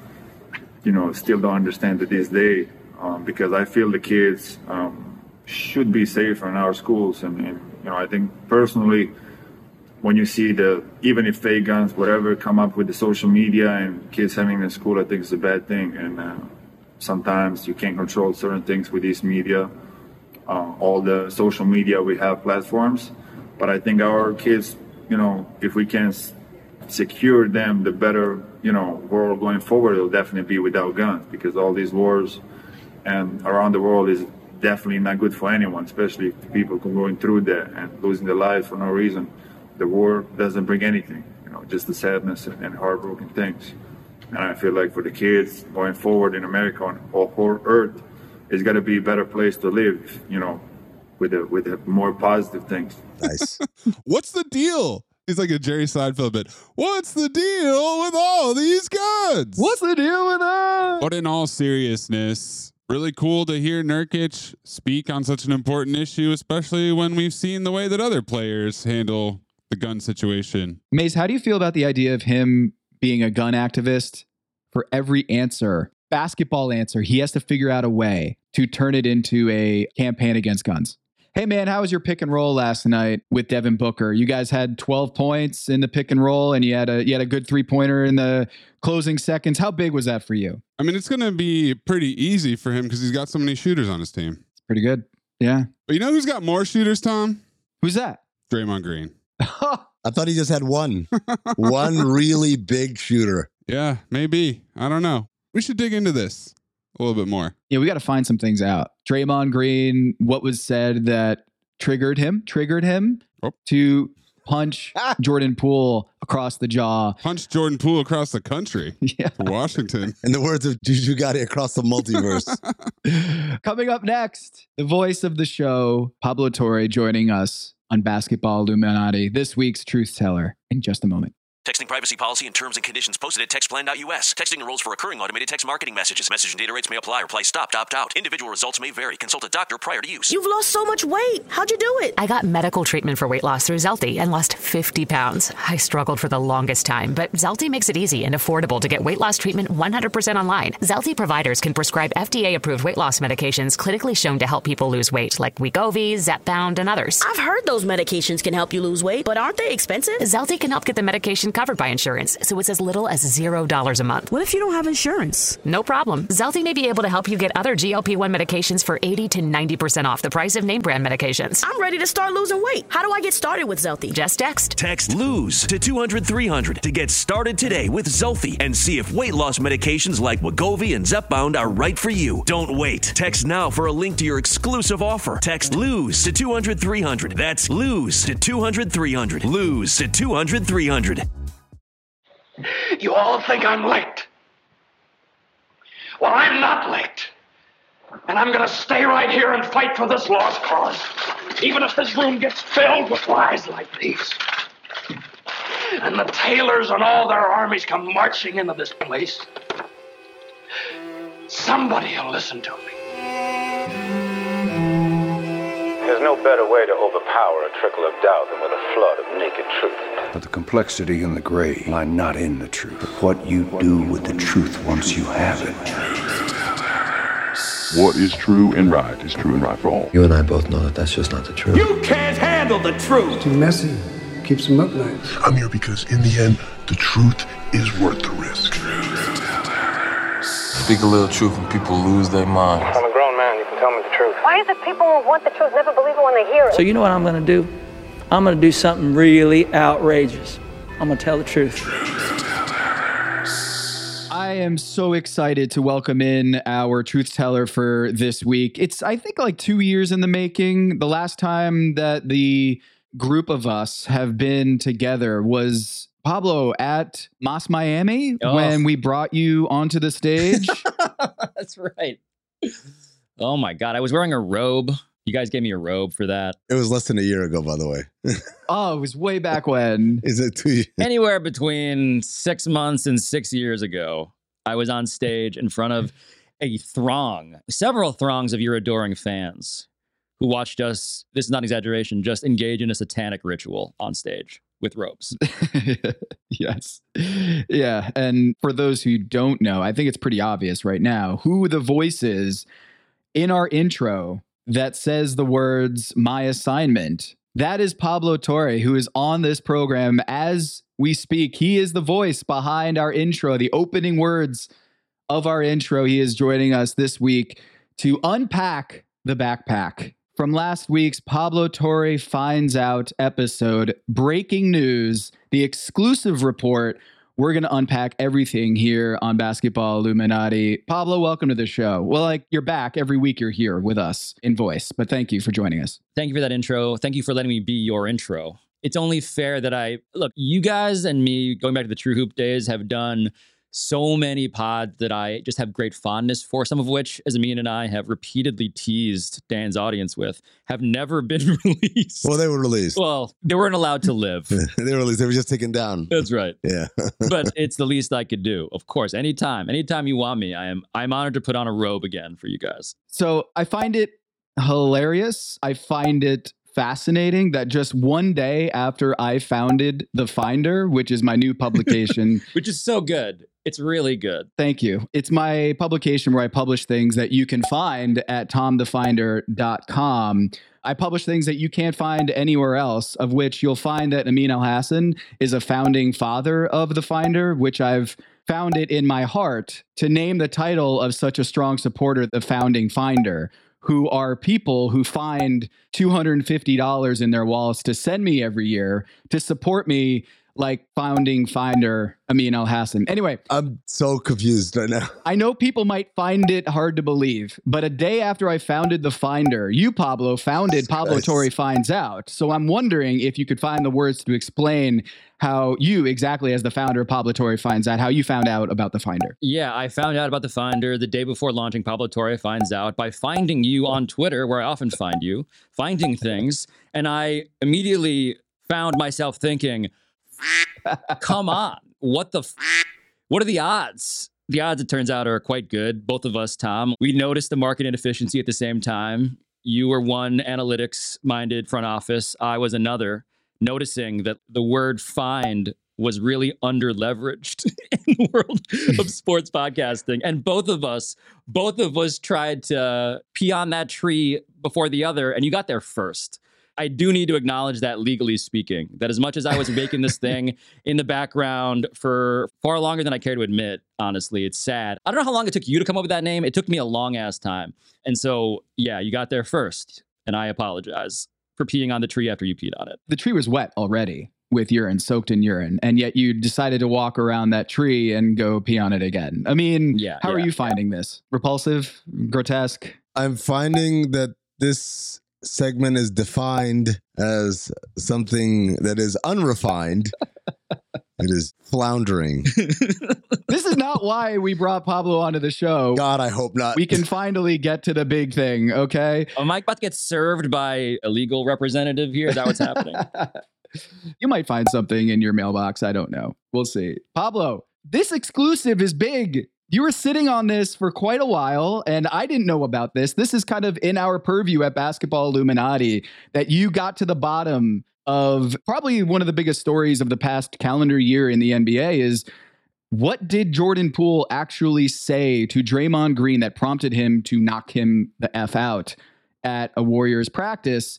still don't understand to this day because I feel the kids should be safer in our schools. And I think personally, when you see even if fake guns, whatever, come up with the social media and kids having in school, I think it's a bad thing. And sometimes you can't control certain things with these media, all the social media we have platforms. But I think our kids, if we can secure them, the better, world going forward, it'll definitely be without guns because all these wars and around the world is definitely not good for anyone, especially if people going through that and losing their lives for no reason. The war doesn't bring anything, just the sadness and heartbroken things. And I feel like for the kids going forward in America on whole earth, it's got to be a better place to live, with the more positive things. Nice. What's the deal? He's like a Jerry Seinfeld bit. What's the deal with all these guns? What's the deal with that? But in all seriousness, really cool to hear Nurkic speak on such an important issue, especially when we've seen the way that other players handle the gun situation. Mace, how do you feel about the idea of him being a gun activist? For every basketball answer, he has to figure out a way to turn it into a campaign against guns. Hey man, how was your pick and roll last night with Devin Booker? You guys had 12 points in the pick and roll and you had a good 3-pointer in the closing seconds. How big was that for you? I mean, it's going to be pretty easy for him because he's got so many shooters on his team. It's pretty good. Yeah. But you know who's got more shooters, Tom? Who's that? Draymond Green. I thought he just had one really big shooter. Yeah, maybe. I don't know. We should dig into this a little bit more. Yeah, we got to find some things out. Draymond Green, what was said that triggered him to punch Jordan Poole across the jaw. Punch Jordan Poole across the country for Washington. In the words of Juju Gotti, across the multiverse. Coming up next, the voice of the show, Pablo Torre, joining us on Basketball Illuminati, this week's Truth Teller, in just a moment. Texting privacy policy and terms and conditions posted at textplan.us. Texting enrolls for recurring automated text marketing messages. Message and data rates may apply. Reply stop, opt out. Individual results may vary. Consult a doctor prior to use. You've lost so much weight. How'd you do it? I got medical treatment for weight loss through Zelty and lost 50 pounds. I struggled for the longest time, but Zelty makes it easy and affordable to get weight loss treatment 100% online. Zelty providers can prescribe FDA-approved weight loss medications clinically shown to help people lose weight, like Wegovy, Zepbound, and others. I've heard those medications can help you lose weight, but aren't they expensive? Zelty can help get the medication covered by insurance, so it's as little as $0 a month. What if you don't have insurance? No problem. Zelty may be able to help you get other GLP-1 medications for 80 to 90% off the price of name brand medications. I'm ready to start losing weight. How do I get started with Zelty? Just text. Text LOSE to 200-300 to get started today with Zelty and see if weight loss medications like Wegovy and Zepbound are right for you. Don't wait. Text now for a link to your exclusive offer. Text LOSE to 200-300. That's LOSE to 200-300. LOSE to 200-300. You all think I'm late. Well, I'm not late. And I'm going to stay right here and fight for this lost cause, even if this room gets filled with lies like these. And the Taylors and all their armies come marching into this place. Somebody will listen to me. There's no better way to overpower a trickle of doubt than with a flood of naked truth. But the complexity and the gray lie not in the truth, but what you do with the truth once you have it. What is true and right is true and right for all. You and I both know that that's just not the truth. You can't handle the truth. It's too messy. Keeps them up nights. I'm here because in the end, the truth is worth the risk. Speak a little truth and people lose their minds. I'm a grown man, you can tell me the truth. Why is it people who want the truth never believe it when they hear it? So you know what I'm going to do? I'm going to do something really outrageous. I'm going to tell the truth. I am so excited to welcome in our truth teller for this week. It's, I think, like 2 years in the making. The last time that the group of us have been together was Pablo at Mas Miami when we brought you onto the stage. That's right. Oh my God. I was wearing a robe. You guys gave me a robe for that. It was less than a year ago, by the way. Oh, it was way back when. Is it 2 years? Anywhere between 6 months and 6 years ago, I was on stage in front of a throng, several throngs of your adoring fans who watched us, this is not exaggeration, just engage in a satanic ritual on stage with robes. Yes. Yeah. And for those who don't know, I think it's pretty obvious right now who the voice is in our intro that says the words, "My assignment." That is Pablo Torre, who is on this program as we speak. He is the voice behind our intro, the opening words of our intro. He is joining us this week to unpack the backpack. From last week's Pablo Torre Finds Out episode, breaking news, the exclusive report. We're going to unpack everything here on Basketball Illuminati. Pablo, welcome to the show. Well, like, you're back. Every week you're here with us in voice, but thank you for joining us. Thank you for that intro. Thank you for letting me be your intro. It's only fair that look, you guys and me, going back to the True Hoop days, have done so many pods that I just have great fondness for, some of which, as Amin and I have repeatedly teased Dan's audience with, have never been released. Well, they were released. Well, they weren't allowed to live. They were released. They were just taken down. That's right. Yeah. But it's the least I could do. Of course, anytime you want me, I'm honored to put on a robe again for you guys. So I find it hilarious. I find it fascinating that just one day after I founded The Finder, which is my new publication. Which is so good. It's really good. Thank you. It's my publication where I publish things that you can find at tomthefinder.com. I publish things that you can't find anywhere else, of which you'll find that Amin Elhassan is a founding father of The Finder, which I've found it in my heart to name the title of such a strong supporter, the Founding Finder, who are people who find $250 in their wallets to send me every year to support me, like founding finder Amin Elhassan. Anyway, I'm so confused right now. I know people might find it hard to believe, but a day after I founded The Finder, you, Pablo, founded Pablo Torre Finds Out. So I'm wondering if you could find the words to explain how you, exactly as the founder of Pablo Torre Finds Out, how you found out about The Finder. Yeah, I found out about The Finder the day before launching Pablo Torre Finds Out by finding you on Twitter, where I often find you, finding things, and I immediately found myself thinking, come on, what are the odds? The odds, it turns out, are quite good. Both of us, Tom, we noticed the market inefficiency at the same time. You were one analytics-minded front office. I was another, noticing that the word find was really under-leveraged in the world of sports podcasting. And both of us tried to pee on that tree before the other, and you got there first. I do need to acknowledge that, legally speaking, that as much as I was making this thing in the background for far longer than I care to admit, honestly, it's sad. I don't know how long it took you to come up with that name. It took me a long ass time. And so, yeah, you got there first. And I apologize for peeing on the tree after you peed on it. The tree was wet already with urine, soaked in urine. And yet you decided to walk around that tree and go pee on it again. I mean, how are you finding this? Repulsive? Grotesque? I'm finding that this segment is defined as something that is unrefined It is floundering. This is not why we brought Pablo onto the show. God, I hope not. We can finally get to the big thing, okay? Am I about to get served by a legal representative here? Is that what's happening? You might find something in your mailbox. I don't know. We'll see. Pablo, this exclusive is big. You were sitting on this for quite a while, and I didn't know about this. This is kind of in our purview at Basketball Illuminati, that you got to the bottom of probably one of the biggest stories of the past calendar year in the NBA is, what did Jordan Poole actually say to Draymond Green that prompted him to knock him the F out at a Warriors practice?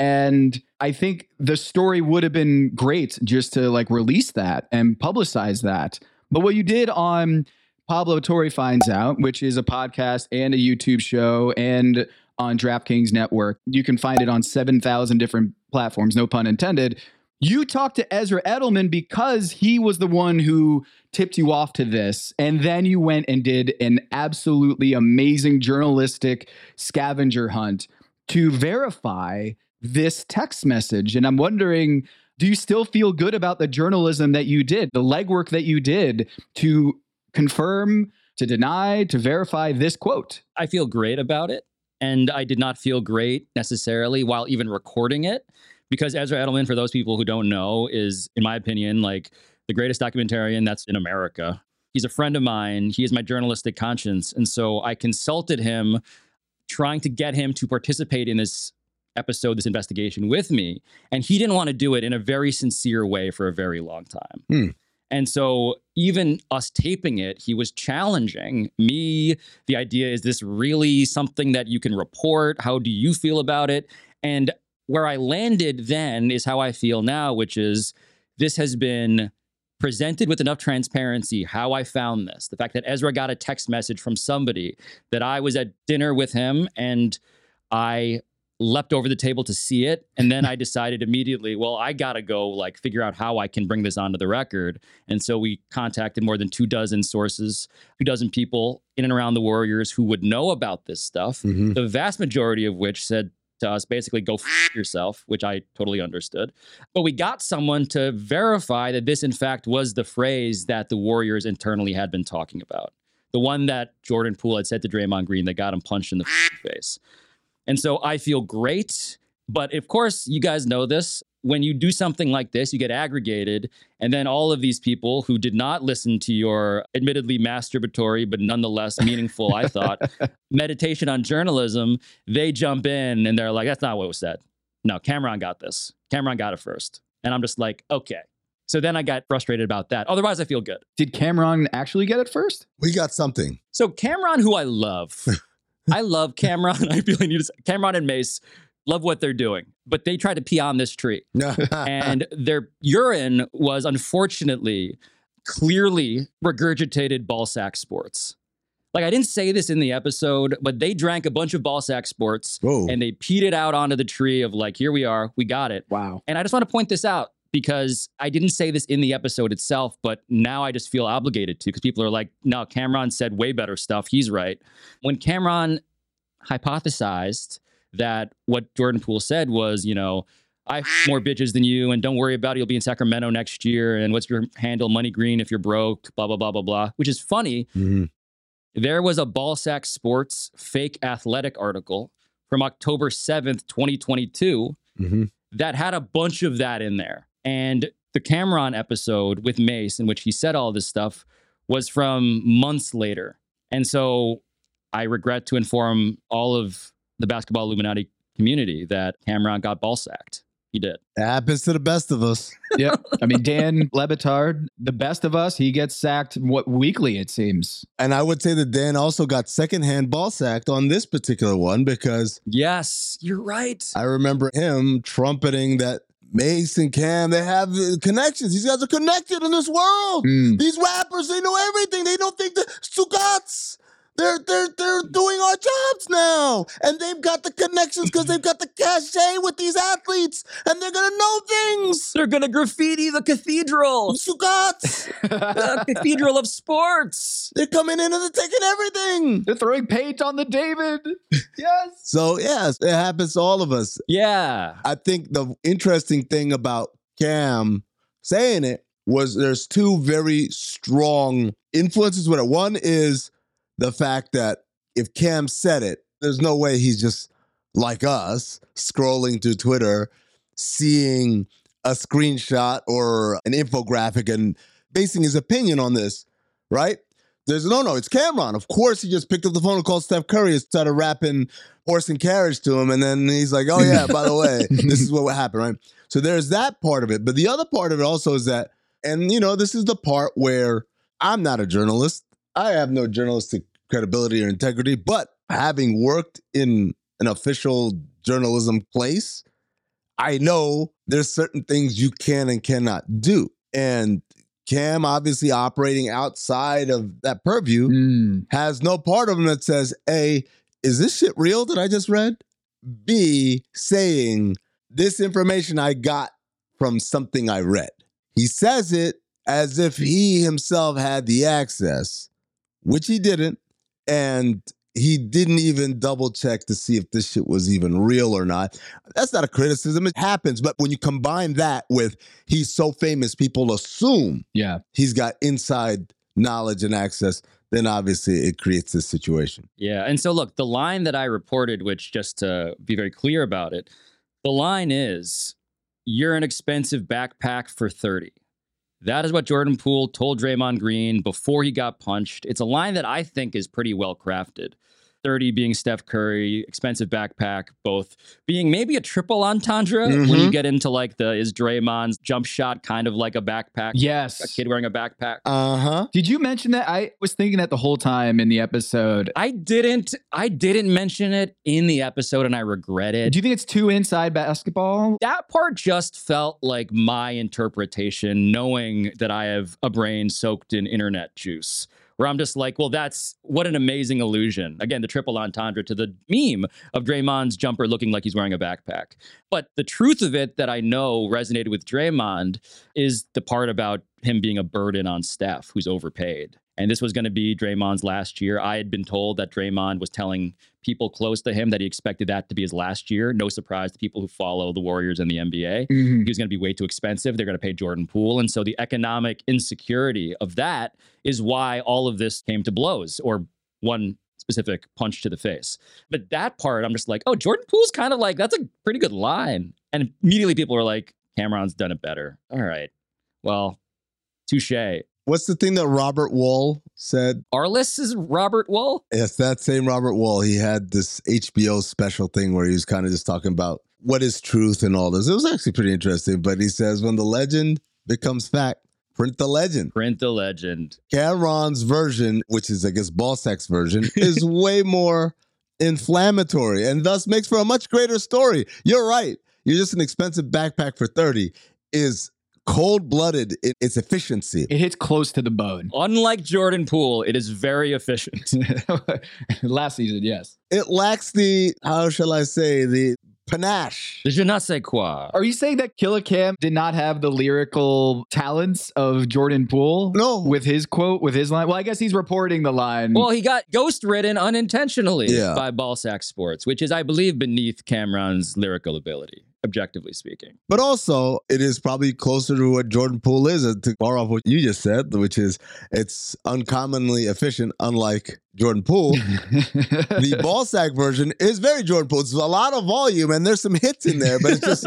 And I think the story would have been great just to like release that and publicize that. But what you did on Pablo Torre Finds Out, which is a podcast and a YouTube show and on DraftKings Network, you can find it on 7,000 different platforms, no pun intended. You talked to Ezra Edelman because he was the one who tipped you off to this. And then you went and did an absolutely amazing journalistic scavenger hunt to verify this text message. And I'm wondering, do you still feel good about the journalism that you did, the legwork that you did to confirm, to deny, to verify this quote? I feel great about it. And I did not feel great necessarily while even recording it, because Ezra Edelman, for those people who don't know, is, in my opinion, like the greatest documentarian that's in America. He's a friend of mine. He is my journalistic conscience. And so I consulted him trying to get him to participate in this episode, this investigation with me. And he didn't want to do it in a very sincere way for a very long time. And so even us taping it, he was challenging me. The idea, is this really something that you can report? How do you feel about it? And where I landed then is how I feel now, which is this has been presented with enough transparency, how I found this. The fact that Ezra got a text message from somebody, that I was at dinner with him and I leapt over the table to see it. And then I decided immediately, well, I got to go like figure out how I can bring this onto the record. And so we contacted more than 24 sources, 24 people in and around the Warriors who would know about this stuff. The vast majority of which said to us, basically, go f yourself, which I totally understood. But we got someone to verify that this, in fact, was the phrase that the Warriors internally had been talking about. The one that Jordan Poole had said to Draymond Green that got him punched in the face. And so I feel great. But of course, you guys know this. When you do something like this, you get aggregated. And then all of these people who did not listen to your admittedly masturbatory, but nonetheless meaningful, I thought, meditation on journalism, they jump in and they're like, that's not what was said. No, Cameron got this. Cameron got it first. And I'm just like, okay. So then I got frustrated about that. Otherwise, I feel good. Did Cameron actually get it first? We got something. So Cameron, who I love, I love Cameron. I really need to say, Cameron and Mace love what they're doing, but they tried to pee on this tree. And their urine was unfortunately clearly regurgitated ball sack sports. Like, I didn't say this in the episode, but they drank a bunch of ball sack sports and they peed it out onto the tree of like, here we are, we got it. Wow. And I just want to point this out because I didn't say this in the episode itself, but now I just feel obligated to, because people are like, no, Cameron said way better stuff. He's right. When Cameron hypothesized that what Jordan Poole said was, you know, I more bitches than you, and don't worry about it. You'll be in Sacramento next year. And what's your handle? Money Green if you're broke, blah, blah, blah, blah, blah, which is funny. There was a Ballsack Sports fake athletic article from October 7th, 2022 that had a bunch of that in there. And the Cameron episode with Mace, in which he said all this stuff, was from months later. And so I regret to inform all of the Basketball Illuminati community that Cameron got ball sacked. He did. It happens to the best of us. Yeah. I mean, Dan Le Batard, the best of us, he gets sacked weekly, it seems. And I would say that Dan also got secondhand ball sacked on this particular one because... Yes, you're right. I remember him trumpeting that Mace and Cam, they have connections. These guys are connected in this world. These rappers, they know everything. They don't think the Sugats. They're doing our jobs now. And they've got the connections because they've got the cachet with these athletes. And they're going to know things. They're going to graffiti the cathedral. Sugats. The cathedral of sports. They're coming in and they're taking everything. They're throwing paint on the David. Yes. So, yes, it happens to all of us. Yeah. I think the interesting thing about Cam saying it was there's two very strong influences with it. One is the fact that if Cam said it, there's no way he's just like us scrolling through Twitter, seeing a screenshot or an infographic and basing his opinion on this, right? It's Cameron. Of course, he just picked up the phone and called Steph Curry and started rapping horse and carriage to him. And then he's like, oh yeah, by the way, this is what would happen, right? So there's that part of it. But the other part of it also is that, and this is the part where I'm not a journalist. I have no journalistic credibility or integrity, but having worked in an official journalism place, I know there's certain things you can and cannot do. And Cam, obviously operating outside of that purview, has no part of him that says, A, is this shit real that I just read? B, saying this information I got from something I read. He says it as if he himself had the access, which he didn't. And he didn't even double check to see if this shit was even real or not. That's not a criticism. It happens. But when you combine that with he's so famous, people assume he's got inside knowledge and access, then obviously it creates this situation. Yeah. And so, look, the line that I reported, which just to be very clear about it, the line is, you're an expensive backpack for 30. That is what Jordan Poole told Draymond Green before he got punched. It's a line that I think is pretty well crafted. 30 being Steph Curry, expensive backpack, both being maybe a triple entendre when you get into like is Draymond's jump shot kind of like a backpack? Yes. A kid wearing a backpack. Did you mention that? I was thinking that the whole time in the episode. I didn't mention it in the episode and I regret it. Do you think it's too inside basketball? That part just felt like my interpretation, knowing that I have a brain soaked in internet juice. Where I'm just like, well, that's what an amazing illusion. Again, the triple entendre to the meme of Draymond's jumper looking like he's wearing a backpack. But the truth of it that I know resonated with Draymond is the part about him being a burden on Steph, who's overpaid. And this was going to be Draymond's last year. I had been told that Draymond was telling people close to him that he expected that to be his last year. No surprise to people who follow the Warriors and the NBA. He was going to be way too expensive. They're going to pay Jordan Poole. And so the economic insecurity of that is why all of this came to blows, or one specific punch to the face. But that part, I'm just like, oh, Jordan Poole's kind of like, that's a pretty good line. And immediately people are like, Cameron's done it better. All right. Well, touche. What's the thing that Robert Wall said? Arliss is Robert Wall? Yes, that same Robert Wall. He had this HBO special thing where he was kind of just talking about what is truth and all this. It was actually pretty interesting. But he says, when the legend becomes fact, print the legend. Print the legend. Cameron's version, which is, I guess, Ballsack's version, is way more inflammatory and thus makes for a much greater story. You're right. You're just an expensive backpack for 30 is cold-blooded in its efficiency. It hits close to the bone. Unlike Jordan Poole, it is very efficient. Last season, yes. It lacks the, how shall I say, the panache. Je ne sais quoi. Are you saying that Killer Cam did not have the lyrical talents of Jordan Poole? No. With his quote, with his line? Well, I guess he's reporting the line. Well, he got ghost-ridden unintentionally by Ballsack Sports, which is, I believe, beneath Cameron's lyrical ability, objectively speaking. But also, it is probably closer to what Jordan Poole is, to borrow off what you just said, which is it's uncommonly efficient, unlike Jordan Poole. The Ballsack version is very Jordan Poole. It's a lot of volume, and there's some hits in there, but it's just...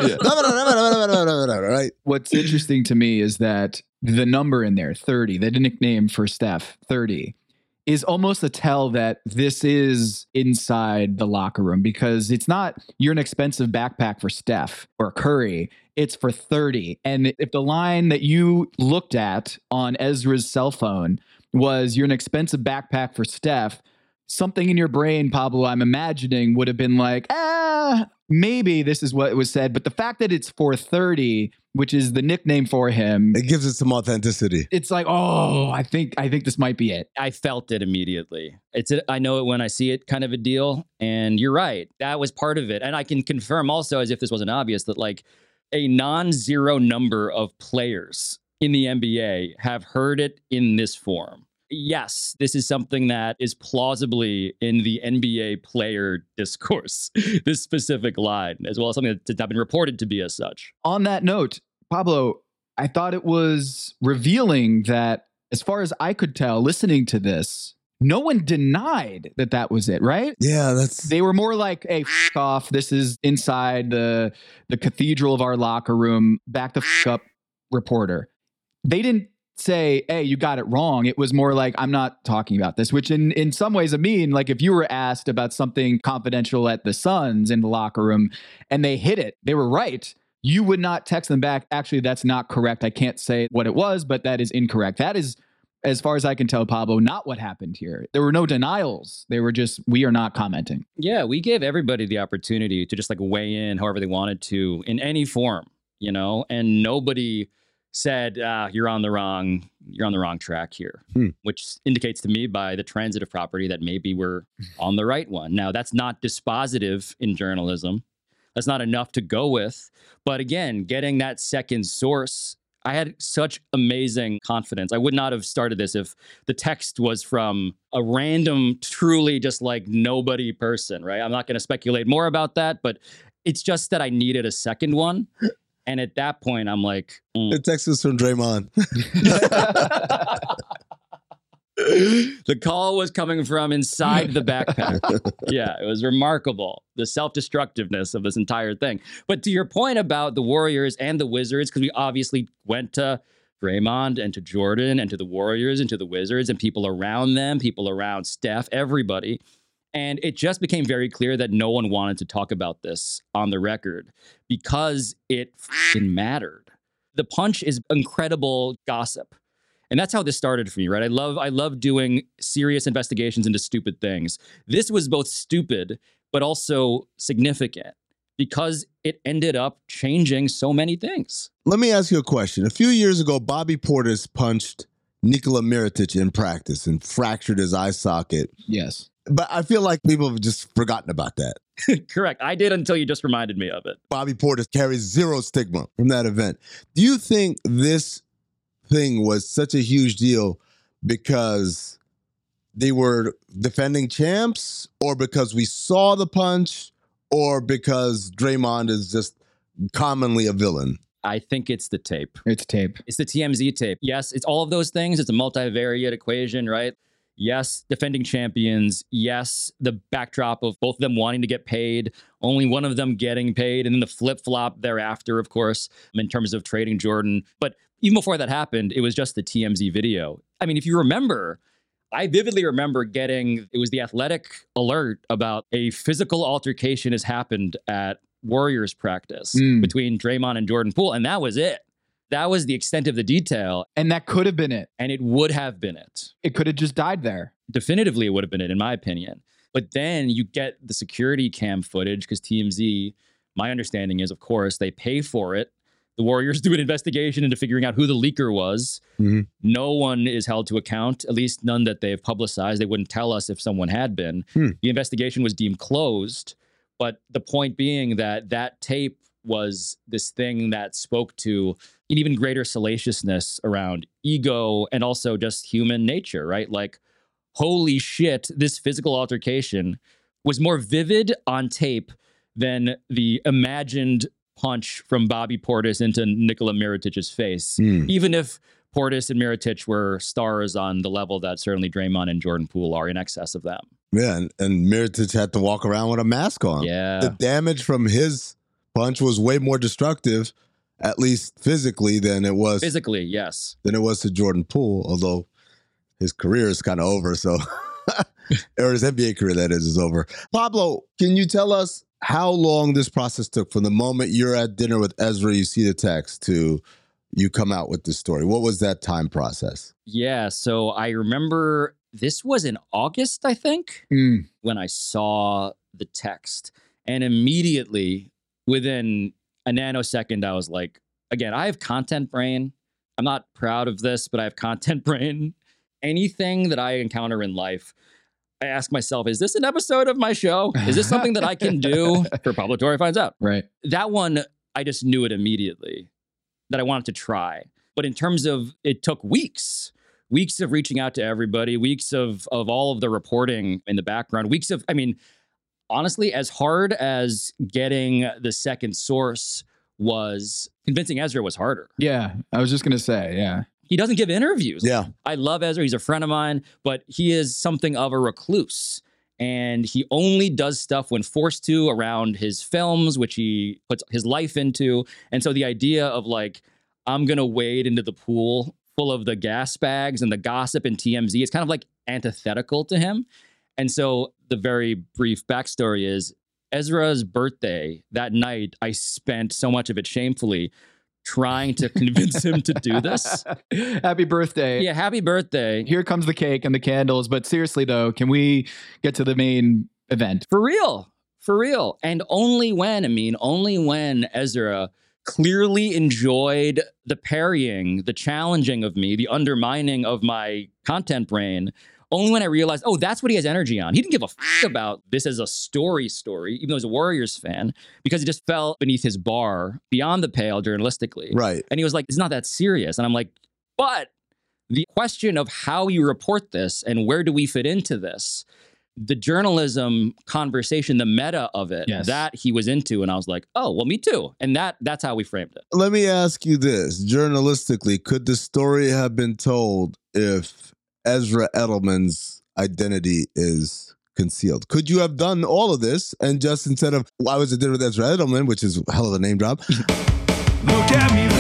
right? What's interesting to me is that the number in there, 30, the nickname for Steph, 30, is almost a tell that this is inside the locker room, because it's not you're an expensive backpack for Steph or Curry. It's for 30. And if the line that you looked at on Ezra's cell phone was you're an expensive backpack for Steph, something in your brain, Pablo, I'm imagining would have been like, maybe this is what was said. But the fact that it's for 30, which is the nickname for him, it gives it some authenticity. It's like, oh, I think this might be it. I felt it immediately. I know it when I see it, kind of a deal. And you're right. That was part of it. And I can confirm also, as if this wasn't obvious, that like a non-zero number of players in the NBA have heard it in this form. Yes, this is something that is plausibly in the NBA player discourse, this specific line, as well as something that's not been reported to be as such. On that note, Pablo, I thought it was revealing that, as far as I could tell, listening to this, no one denied that that was it, right? Yeah, They were more like, hey, f off. This is inside the cathedral of our locker room. Back the f up, reporter. They didn't say, hey, you got it wrong. It was more like, I'm not talking about this, which in some ways, I mean, like if you were asked about something confidential at the Suns in the locker room and they hit it, they were right. You would not text them back. Actually, that's not correct. I can't say what it was, but that is incorrect. That is, as far as I can tell, Pablo, not what happened here. There were no denials. They were just, we are not commenting. Yeah, we gave everybody the opportunity to just like weigh in however they wanted to in any form, you know, and nobody said, you're on the wrong track here, which indicates to me by the transitive property that maybe we're on the right one. Now, that's not dispositive in journalism. That's not enough to go with. But again, getting that second source, I had such amazing confidence. I would not have started this if the text was from a random, truly just like nobody person, right? I'm not going to speculate more about that, but it's just that I needed a second one. And at that point, I'm like, The text was from Draymond. The call was coming from inside the backpack. Yeah, it was remarkable, the self-destructiveness of this entire thing. But to your point about the Warriors and the Wizards, because we obviously went to Draymond and to Jordan and to the Warriors and to the Wizards and people around them, people around Steph, everybody. And it just became very clear that no one wanted to talk about this on the record because it f***ing mattered. The Punch is incredible gossip. And that's how this started for me, right? I love doing serious investigations into stupid things. This was both stupid, but also significant because it ended up changing so many things. Let me ask you a question. A few years ago, Bobby Portis punched Nikola Mirotic in practice and fractured his eye socket. Yes. But I feel like people have just forgotten about that. Correct. I did until you just reminded me of it. Bobby Portis carries zero stigma from that event. Do you think this thing was such a huge deal because they were defending champs, or because we saw the punch, or because Draymond is just commonly a villain? I think it's the tape. It's tape. It's the TMZ tape. Yes, it's all of those things. It's a multivariate equation, right? Yes, defending champions. Yes, the backdrop of both of them wanting to get paid, only one of them getting paid, and then the flip-flop thereafter, of course, in terms of trading Jordan. But even before that happened, it was just the TMZ video. I mean, if you remember, I vividly remember it was the Athletic alert about a physical altercation has happened at Warriors practice between Draymond and Jordan Poole, and that was it. That was the extent of the detail. And that could have been it. And it would have been it. It could have just died there. Definitively, it would have been it, in my opinion. But then you get the security cam footage, because TMZ, my understanding is, of course, they pay for it. The Warriors do an investigation into figuring out who the leaker was. Mm-hmm. No one is held to account, at least none that they've publicized. They wouldn't tell us if someone had been. The investigation was deemed closed. But the point being that tape was this thing that spoke to an even greater salaciousness around ego and also just human nature, right? Like, holy shit, this physical altercation was more vivid on tape than the imagined punch from Bobby Portis into Nikola Mirotic's face. Even if Portis and Mirotic were stars on the level that certainly Draymond and Jordan Poole are, in excess of them. Yeah, and Mirotic had to walk around with a mask on. Yeah. The damage from his punch was way more destructive, at least physically, than it was. Physically, yes. Than it was to Jordan Poole, although his career is kind of over, so. Or his NBA career, that is over. Pablo, can you tell us how long this process took from the moment you're at dinner with Ezra, you see the text, to you come out with this story? What was that time process? Yeah, so I remember this was in August, I think, when I saw the text. And immediately, within a nanosecond, I was like, again, I have content brain. I'm not proud of this, but I have content brain. Anything that I encounter in life, I ask myself, is this an episode of my show? Is this something that I can do for Pablo Torre Finds Out? Right. That one, I just knew it immediately that I wanted to try. But in terms of, it took weeks of reaching out to everybody, weeks of all of the reporting in the background, weeks of, I mean, honestly, as hard as getting the second source was convincing Ezra was harder. Yeah, I was just going to say, yeah. He doesn't give interviews. Yeah. I love Ezra. He's a friend of mine, but he is something of a recluse. And he only does stuff when forced to around his films, which he puts his life into. And so the idea of like, I'm going to wade into the pool full of the gas bags and the gossip and TMZ, it's kind of like antithetical to him. And so the very brief backstory is Ezra's birthday that night, I spent so much of it shamefully trying to convince him to do this. Happy birthday. Yeah, happy birthday. Here comes the cake and the candles. But seriously, though, can we get to the main event? For real. For real. And only when Ezra clearly enjoyed the parrying, the challenging of me, the undermining of my content brain, only when I realized, oh, that's what he has energy on. He didn't give a fuck about this as a story, even though he's a Warriors fan, because it just fell beneath his bar, beyond the pale journalistically. Right. And he was like, it's not that serious. And I'm like, but the question of how you report this and where do we fit into this, the journalism conversation, the meta of it, that he was into. And I was like, oh, well, me too. And that's how we framed it. Let me ask you this. Journalistically, could the story have been told if Ezra Edelman's identity is concealed? Could you have done all of this and just instead of, I was at dinner with Ezra Edelman, which is a hell of a name drop. Look at me,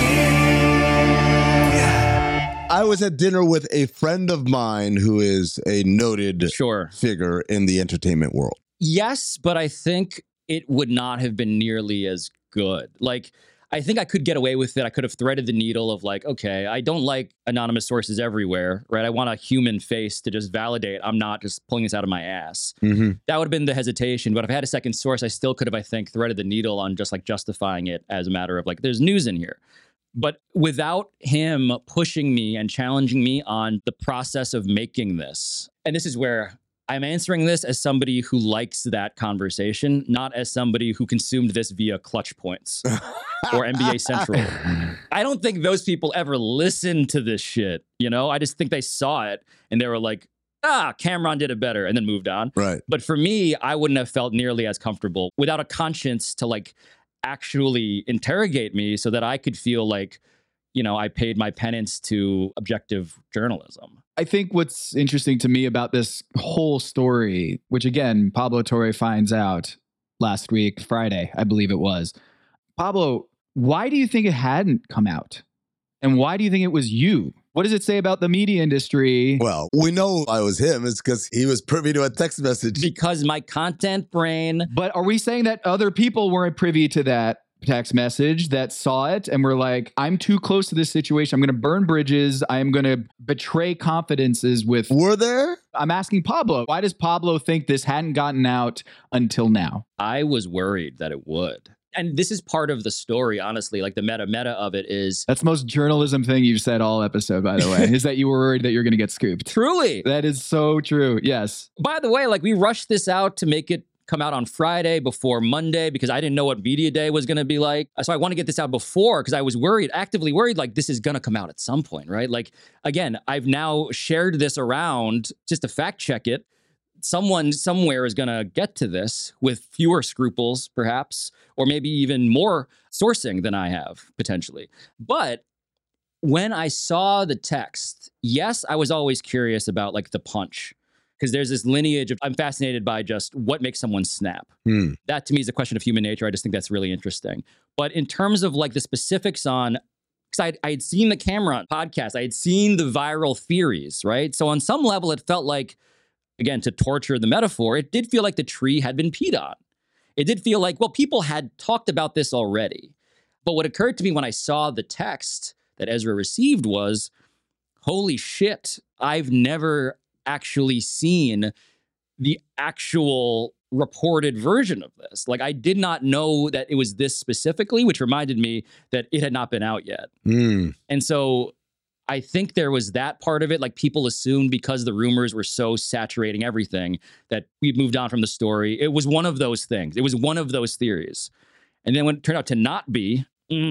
I was at dinner with a friend of mine who is a noted figure in the entertainment world. Yes, but I think it would not have been nearly as good. Like, I think I could get away with it. I could have threaded the needle of like, okay, I don't like anonymous sources everywhere, right? I want a human face to just validate I'm not just pulling this out of my ass. Mm-hmm. That would have been the hesitation. But if I had a second source, I still could have, I think, threaded the needle on just like justifying it as a matter of like, there's news in here. But without him pushing me and challenging me on the process of making this, and this is where I'm answering this as somebody who likes that conversation, not as somebody who consumed this via Clutch Points or NBA Central. I don't think those people ever listened to this shit, you know? I just think they saw it and they were like, Cameron did it better, and then moved on. Right. But for me, I wouldn't have felt nearly as comfortable without a conscience to like actually interrogate me so that I could feel like, you know, I paid my penance to objective journalism. I think what's interesting to me about this whole story, which again, Pablo Torre finds out last week, Friday, I believe it was. Pablo, why do you think it hadn't come out? And why do you think it was you? What does it say about the media industry? Well, we know I was him. It's because he was privy to a text message. Because my content brain. But are we saying that other people weren't privy to that text message, that saw it and were like, I'm too close to this situation. I'm going to burn bridges. I'm going to betray confidences with... Were there? I'm asking Pablo. Why does Pablo think this hadn't gotten out until now? I was worried that it would. And this is part of the story, honestly. Like the meta of it is... That's the most journalism thing you've said all episode, by the way, is that you were worried that you're going to get scooped. Truly. That is so true. Yes. By the way, like we rushed this out to make it come out on Friday before Monday because I didn't know what media day was going to be like. So I want to get this out before because I was actively worried, like this is going to come out at some point, right? Like, again, I've now shared this around just to fact check it. Someone somewhere is going to get to this with fewer scruples, perhaps, or maybe even more sourcing than I have, potentially. But when I saw the text, yes, I was always curious about like the punch, because there's this lineage of, I'm fascinated by just what makes someone snap. That to me is a question of human nature. I just think that's really interesting. But in terms of like the specifics on, because I had seen the Cameron podcast, I had seen the viral theories, right? So on some level, it felt like, again, to torture the metaphor, it did feel like the tree had been peed on. It did feel like, well, people had talked about this already. But what occurred to me when I saw the text that Ezra received was, holy shit, I've never actually seen the actual reported version of this. Like, I did not know that it was this specifically, which reminded me that it had not been out yet. And so I think there was that part of it. Like, people assumed because the rumors were so saturating everything that we'd moved on from the story. It was one of those things. It was one of those theories. And then when it turned out to not be,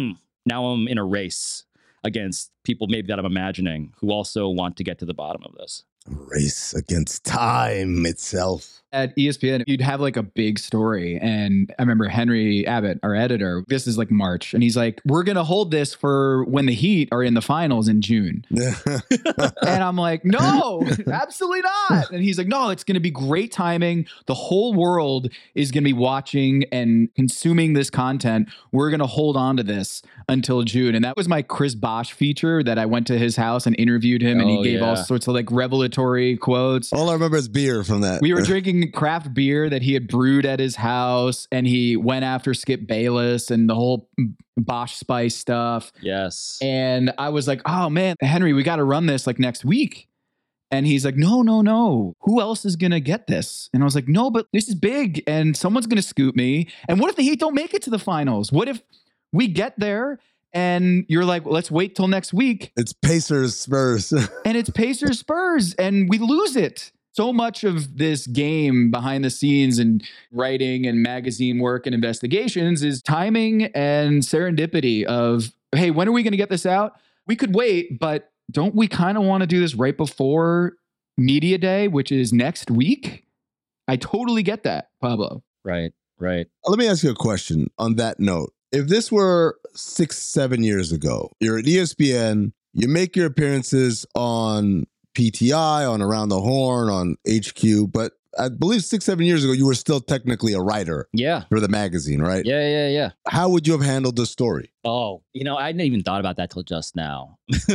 now I'm in a race against people maybe that I'm imagining who also want to get to the bottom of this. race against time itself. At ESPN, you'd have like a big story. And I remember Henry Abbott, our editor, this is like March. And he's like, we're going to hold this for when the Heat are in the finals in June. And I'm like, no, absolutely not. And he's like, no, it's going to be great timing. The whole world is going to be watching and consuming this content. We're going to hold on to this until June. And that was my Chris Bosh feature that I went to his house and interviewed him. And he gave all sorts of like revelatory quotes. All I remember is beer from that. We were drinking craft beer that he had brewed at his house, and he went after Skip Bayless and the whole Bosch Spice stuff. Yes. And I was like, oh man, Henry, we got to run this like next week. And he's like, no. Who else is going to get this? And I was like, no, but this is big and someone's going to scoop me. And what if the Heat don't make it to the finals? What if we get there and you're like, well, let's wait till next week? It's Pacers Spurs. And it's Pacers Spurs and we lose it. So much of this game behind the scenes and writing and magazine work and investigations is timing and serendipity of, hey, when are we going to get this out? We could wait, but don't we kind of want to do this right before Media Day, which is next week? I totally get that, Pablo. Right. Let me ask you a question on that note. If this were 6-7 years ago, you're at ESPN, you make your appearances on PTI, on Around the Horn, on HQ, but I believe 6-7 years ago, you were still technically a writer for the magazine, right? Yeah. How would you have handled the story? Oh, I hadn't even thought about that till just now.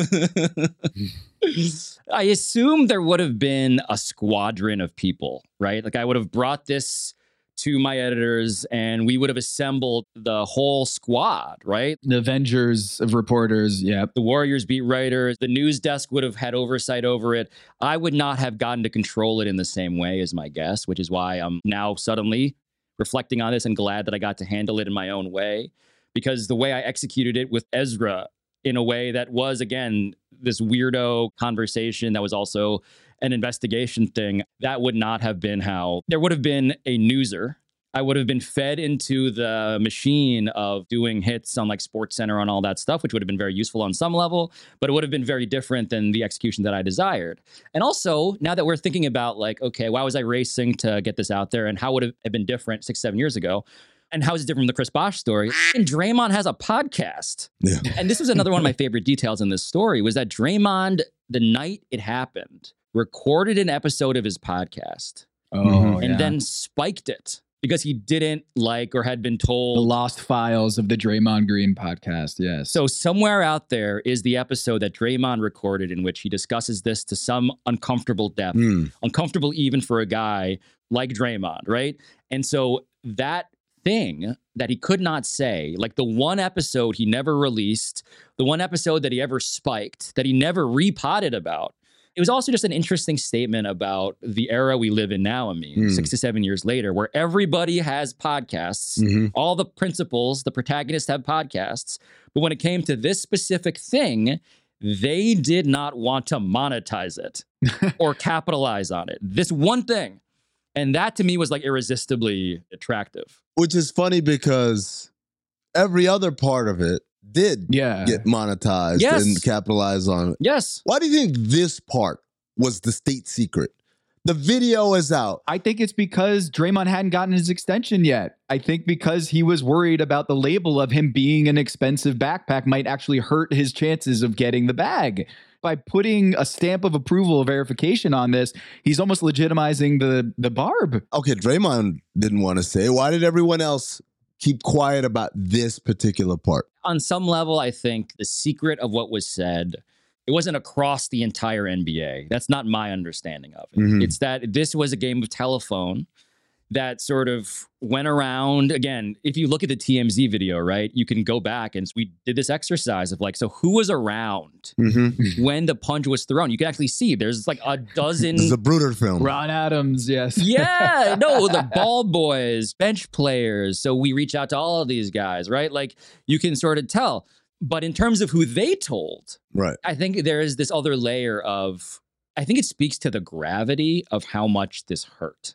I assume there would have been a squadron of people, right? Like I would have brought this to my editors and we would have assembled the whole squad, right? The Avengers of reporters, yeah. The Warriors beat writers, the news desk would have had oversight over it. I would not have gotten to control it in the same way as my guest, which is why I'm now suddenly reflecting on this and glad that I got to handle it in my own way. Because the way I executed it with Ezra in a way that was, again, this weirdo conversation that was also an investigation thing, that would not have been how. There would have been a newser. I would have been fed into the machine of doing hits on like SportsCenter and all that stuff, which would have been very useful on some level, but it would have been very different than the execution that I desired. And also, now that we're thinking about like, okay, why was I racing to get this out there and how would it have been different 6-7 years ago? And how is it different from the Chris Bosh story? And Draymond has a podcast. Yeah. And this was another one of my favorite details in this story was that Draymond, the night it happened, recorded an episode of his podcast and then spiked it because he didn't like or had been told. The lost files of the Draymond Green podcast, yes. So somewhere out there is the episode that Draymond recorded in which he discusses this to some uncomfortable depth, uncomfortable even for a guy like Draymond, right? And so that thing that he could not say, like the one episode he never released, the one episode that he ever spiked, that he never repotted about, it was also just an interesting statement about the era we live in now, 6 to 7 years later, where everybody has podcasts. All the principals, the protagonists have podcasts. But when it came to this specific thing, they did not want to monetize it or capitalize on it. This one thing. And that to me was like irresistibly attractive. Which is funny because every other part of it did get monetized and capitalized on it. Yes. Why do you think this part was the state secret? The video is out. I think it's because Draymond hadn't gotten his extension yet. I think because he was worried about the label of him being an expensive backpack might actually hurt his chances of getting the bag. By putting a stamp of approval or verification on this, he's almost legitimizing the barb. Okay, Draymond didn't want to say. Why did everyone else keep quiet about this particular part? On some level, I think the secret of what was said, it wasn't across the entire NBA. That's not my understanding of it. It's that this was a game of telephone that sort of went around. Again, if you look at the TMZ video, right, you can go back and we did this exercise of like, so who was around when the punch was thrown? You can actually see there's like a dozen. This is a Bruder film. Ron Adams, yes. Yeah, no, the ball boys, bench players. So we reach out to all of these guys, right? Like you can sort of tell. But in terms of who they told, right, I think there is this other layer of, I think it speaks to the gravity of how much this hurt.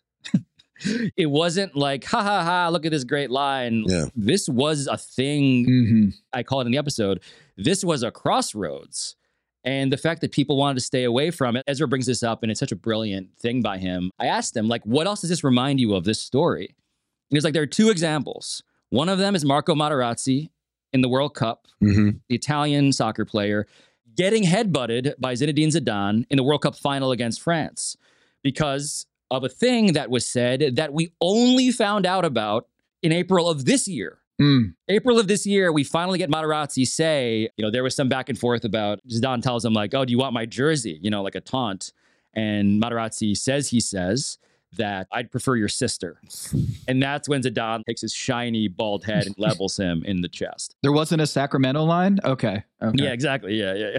It wasn't like, ha ha ha, look at this great line. Yeah. This was a thing. I call it in the episode. This was a crossroads. And the fact that people wanted to stay away from it, Ezra brings this up, and it's such a brilliant thing by him. I asked him, like, what else does this remind you of, this story? And he's like, there are two examples. One of them is Marco Materazzi in the World Cup, the Italian soccer player, getting headbutted by Zinedine Zidane in the World Cup final against France because of a thing that was said that we only found out about in April of this year. April of this year, we finally get Materazzi say, there was some back and forth about, Zidane tells him like, oh, do you want my jersey? Like a taunt. And Materazzi says that I'd prefer your sister. And that's when Zidane takes his shiny bald head and levels him in the chest. There wasn't a Sacramento line? Okay. Yeah, exactly. Yeah.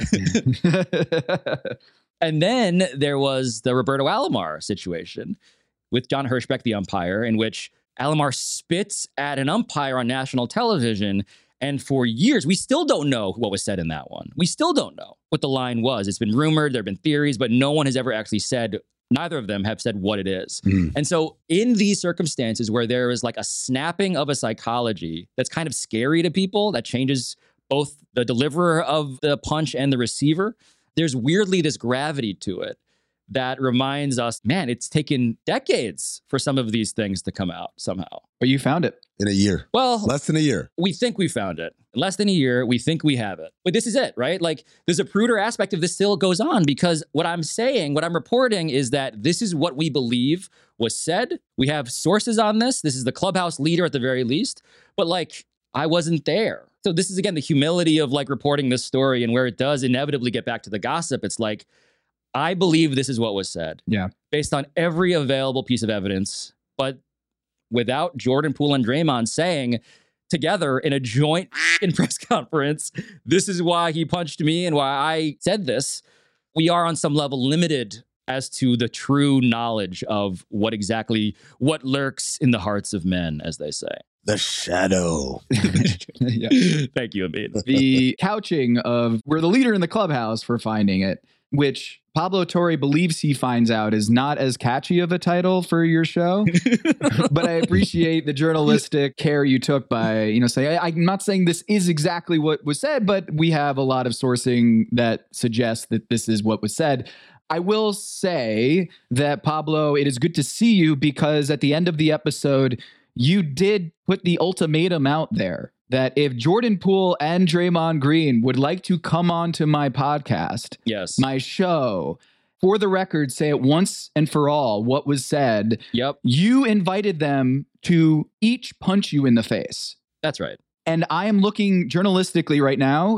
And then there was the Roberto Alomar situation with John Hirschbeck, the umpire, in which Alomar spits at an umpire on national television. And for years, we still don't know what was said in that one. We still don't know what the line was. It's been rumored, there have been theories, but no one has ever actually said, neither of them have said what it is. And so in these circumstances where there is like a snapping of a psychology that's kind of scary to people, that changes both the deliverer of the punch and the receiver, there's weirdly this gravity to it that reminds us, man, it's taken decades for some of these things to come out somehow. But you found it. In a year. Well, less than a year. We think we found it. In less than a year, we think we have it. But this is it, right? Like, there's a Zapruder aspect of this still goes on, because what I'm saying, what I'm reporting is that this is what we believe was said. We have sources on this. This is the clubhouse leader at the very least. But like, I wasn't there. So this is, again, the humility of like reporting this story, and where it does inevitably get back to the gossip. It's like, I believe this is what was said. Yeah. Based on every available piece of evidence, but without Jordan Poole and Draymond saying together in a joint press conference, this is why he punched me and why I said this. We are on some level limited as to the true knowledge of what lurks in the hearts of men, as they say. The shadow. Yeah. Thank you, Amin. The couching of we're the leader in the clubhouse for finding it, which Pablo Torre believes he finds out is not as catchy of a title for your show. But I appreciate the journalistic care you took by, saying, I'm not saying this is exactly what was said, but we have a lot of sourcing that suggests that this is what was said. I will say that, Pablo, it is good to see you, because at the end of the episode, you did put the ultimatum out there that if Jordan Poole and Draymond Green would like to come on to my podcast, yes, my show, for the record, say it once and for all what was said. Yep. You invited them to each punch you in the face. That's right. And I am looking journalistically right now.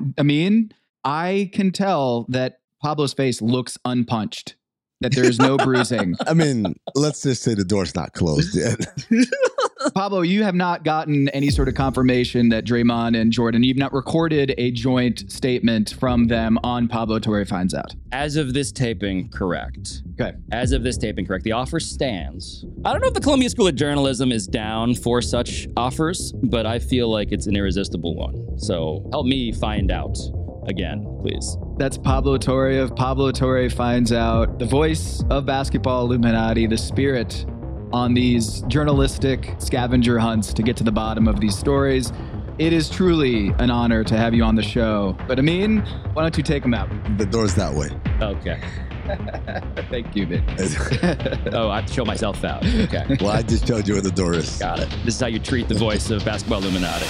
I can tell that Pablo's face looks unpunched, that there is no bruising. Let's just say the door's not closed yet. Pablo, you have not gotten any sort of confirmation that Draymond and Jordan, you've not recorded a joint statement from them on Pablo Torre Finds Out. As of this taping, correct. Okay. As of this taping, correct. The offer stands. I don't know if the Columbia School of Journalism is down for such offers, but I feel like it's an irresistible one. So help me find out again, please. That's Pablo Torre of Pablo Torre Finds Out, the voice of Basketball Illuminati, the spirit on these journalistic scavenger hunts to get to the bottom of these stories. It is truly an honor to have you on the show. But Amin, why don't you take them out? The door's that way. Okay. Thank you, man. Oh, I have to show myself out. Okay. Well, I just showed you where the door is. Got it. This is how you treat the voice of Basketball Illuminati.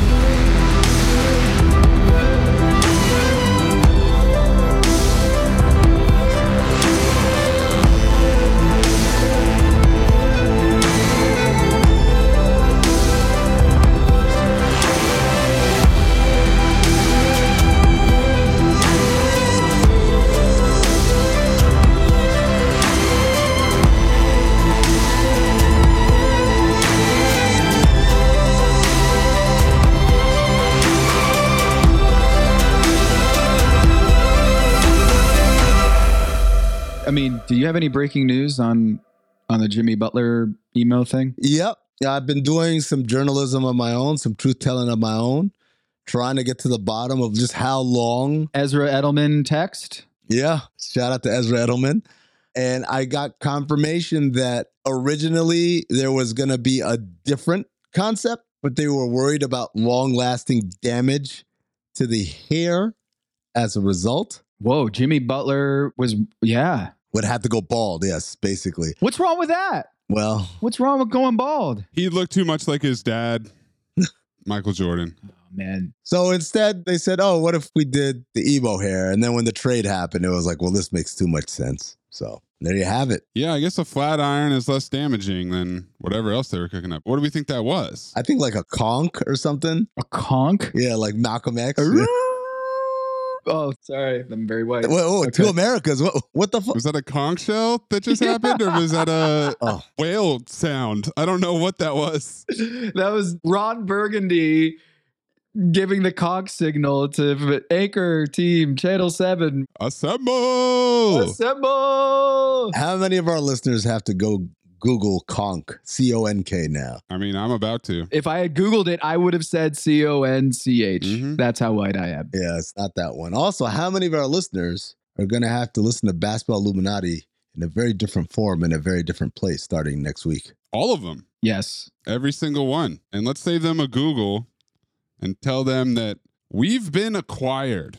Do you have any breaking news on the Jimmy Butler email thing? Yep. I've been doing some journalism of my own, some truth-telling of my own, trying to get to the bottom of just how long. Ezra Edelman text? Yeah. Shout out to Ezra Edelman. And I got confirmation that originally there was going to be a different concept, but they were worried about long-lasting damage to the hair as a result. Whoa, Jimmy Butler would have to go bald. Yes, basically. What's wrong with that? Well, what's wrong with going bald? He looked too much like his dad, Michael Jordan. Oh, man. So instead, they said, "Oh, what if we did the emo hair?" And then when the trade happened, it was like, "Well, this makes too much sense." So there you have it. Yeah, I guess a flat iron is less damaging than whatever else they were cooking up. What do we think that was? I think like a conch or something. A conch? Yeah, like Malcolm X. Oh, sorry. I'm very white. Whoa, Okay. Two Americas. What the fuck? Was that a conch shell that just happened, or was that a whale sound? I don't know what that was. That was Ron Burgundy giving the conch signal to Anchor Team Channel 7. Assemble! Assemble! How many of our listeners have to go Google conch, C-O-N-K now? I mean, I'm about to. If I had Googled it, I would have said C-O-N-C-H. That's how white I am. Yeah, it's not that one. Also, how many of our listeners are going to have to listen to Basketball Illuminati in a very different form, in a very different place starting next week? All of them. Yes. Every single one. And let's save them a Google and tell them that we've been acquired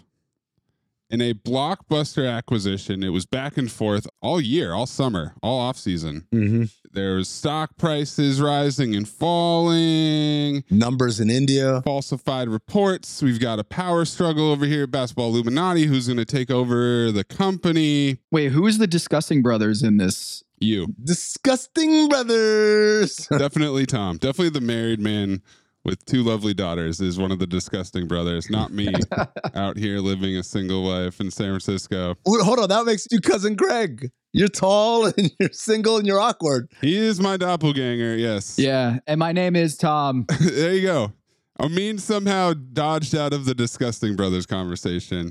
in a blockbuster acquisition. It was back and forth all year, all summer, all off season. There was stock prices rising and falling. Numbers in India. Falsified reports. We've got a power struggle over here at Basketball Illuminati. Who's going to take over the company? Wait, who is the Disgusting Brothers in this? You. Disgusting Brothers. Definitely Tom. Definitely the married man with two lovely daughters is one of the Disgusting Brothers, not me out here living a single life in San Francisco. Hold on, that makes you cousin Greg. You're tall and you're single and you're awkward. He is my doppelganger, yes. Yeah, and my name is Tom. There you go. Amin somehow dodged out of the Disgusting Brothers conversation.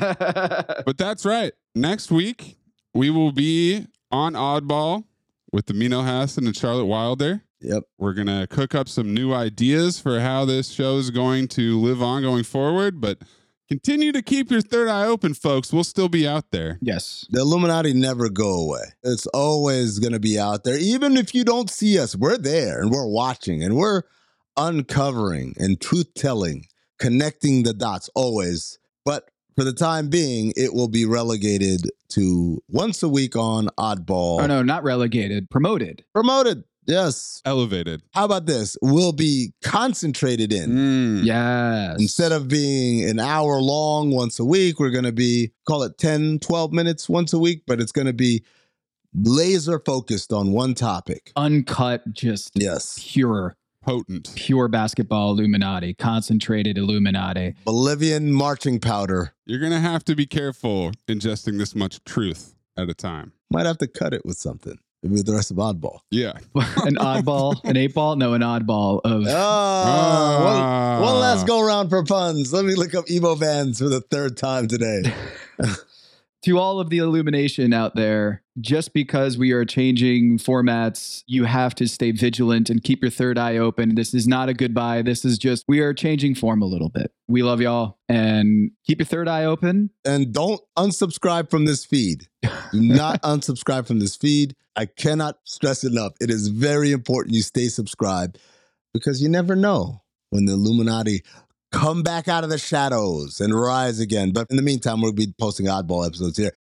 But that's right. Next week, we will be on Oddball with Amino Hassan and Charlotte Wilder. Yep. We're going to cook up some new ideas for how this show is going to live on going forward, but continue to keep your third eye open, folks. We'll still be out there. Yes. The Illuminati never go away. It's always going to be out there. Even if you don't see us, we're there and we're watching and we're uncovering and truth-telling, connecting the dots always. But for the time being, it will be relegated to once a week on Oddball. Oh, no, not relegated. Promoted. Promoted. Yes. Elevated. How about this? We'll be concentrated in. Yes. Instead of being an hour long once a week, we're going to be, call it 10, 12 minutes once a week, but it's going to be laser focused on one topic. Uncut, just pure. Potent. Pure Basketball Illuminati. Concentrated Illuminati. Bolivian marching powder. You're going to have to be careful ingesting this much truth at a time. Might have to cut it with something. Maybe the rest of Oddball. Yeah. An oddball? An 8-ball? No, an oddball of... One last go around for puns. Let me look up emo bands for the third time today. To all of the illumination out there, just because we are changing formats, you have to stay vigilant and keep your third eye open. This is not a goodbye. This is just, we are changing form a little bit. We love y'all and keep your third eye open. And don't unsubscribe from this feed. Do not unsubscribe from this feed. I cannot stress enough. It is very important you stay subscribed because you never know when the Illuminati come back out of the shadows and rise again. But in the meantime, we'll be posting Oddball episodes here.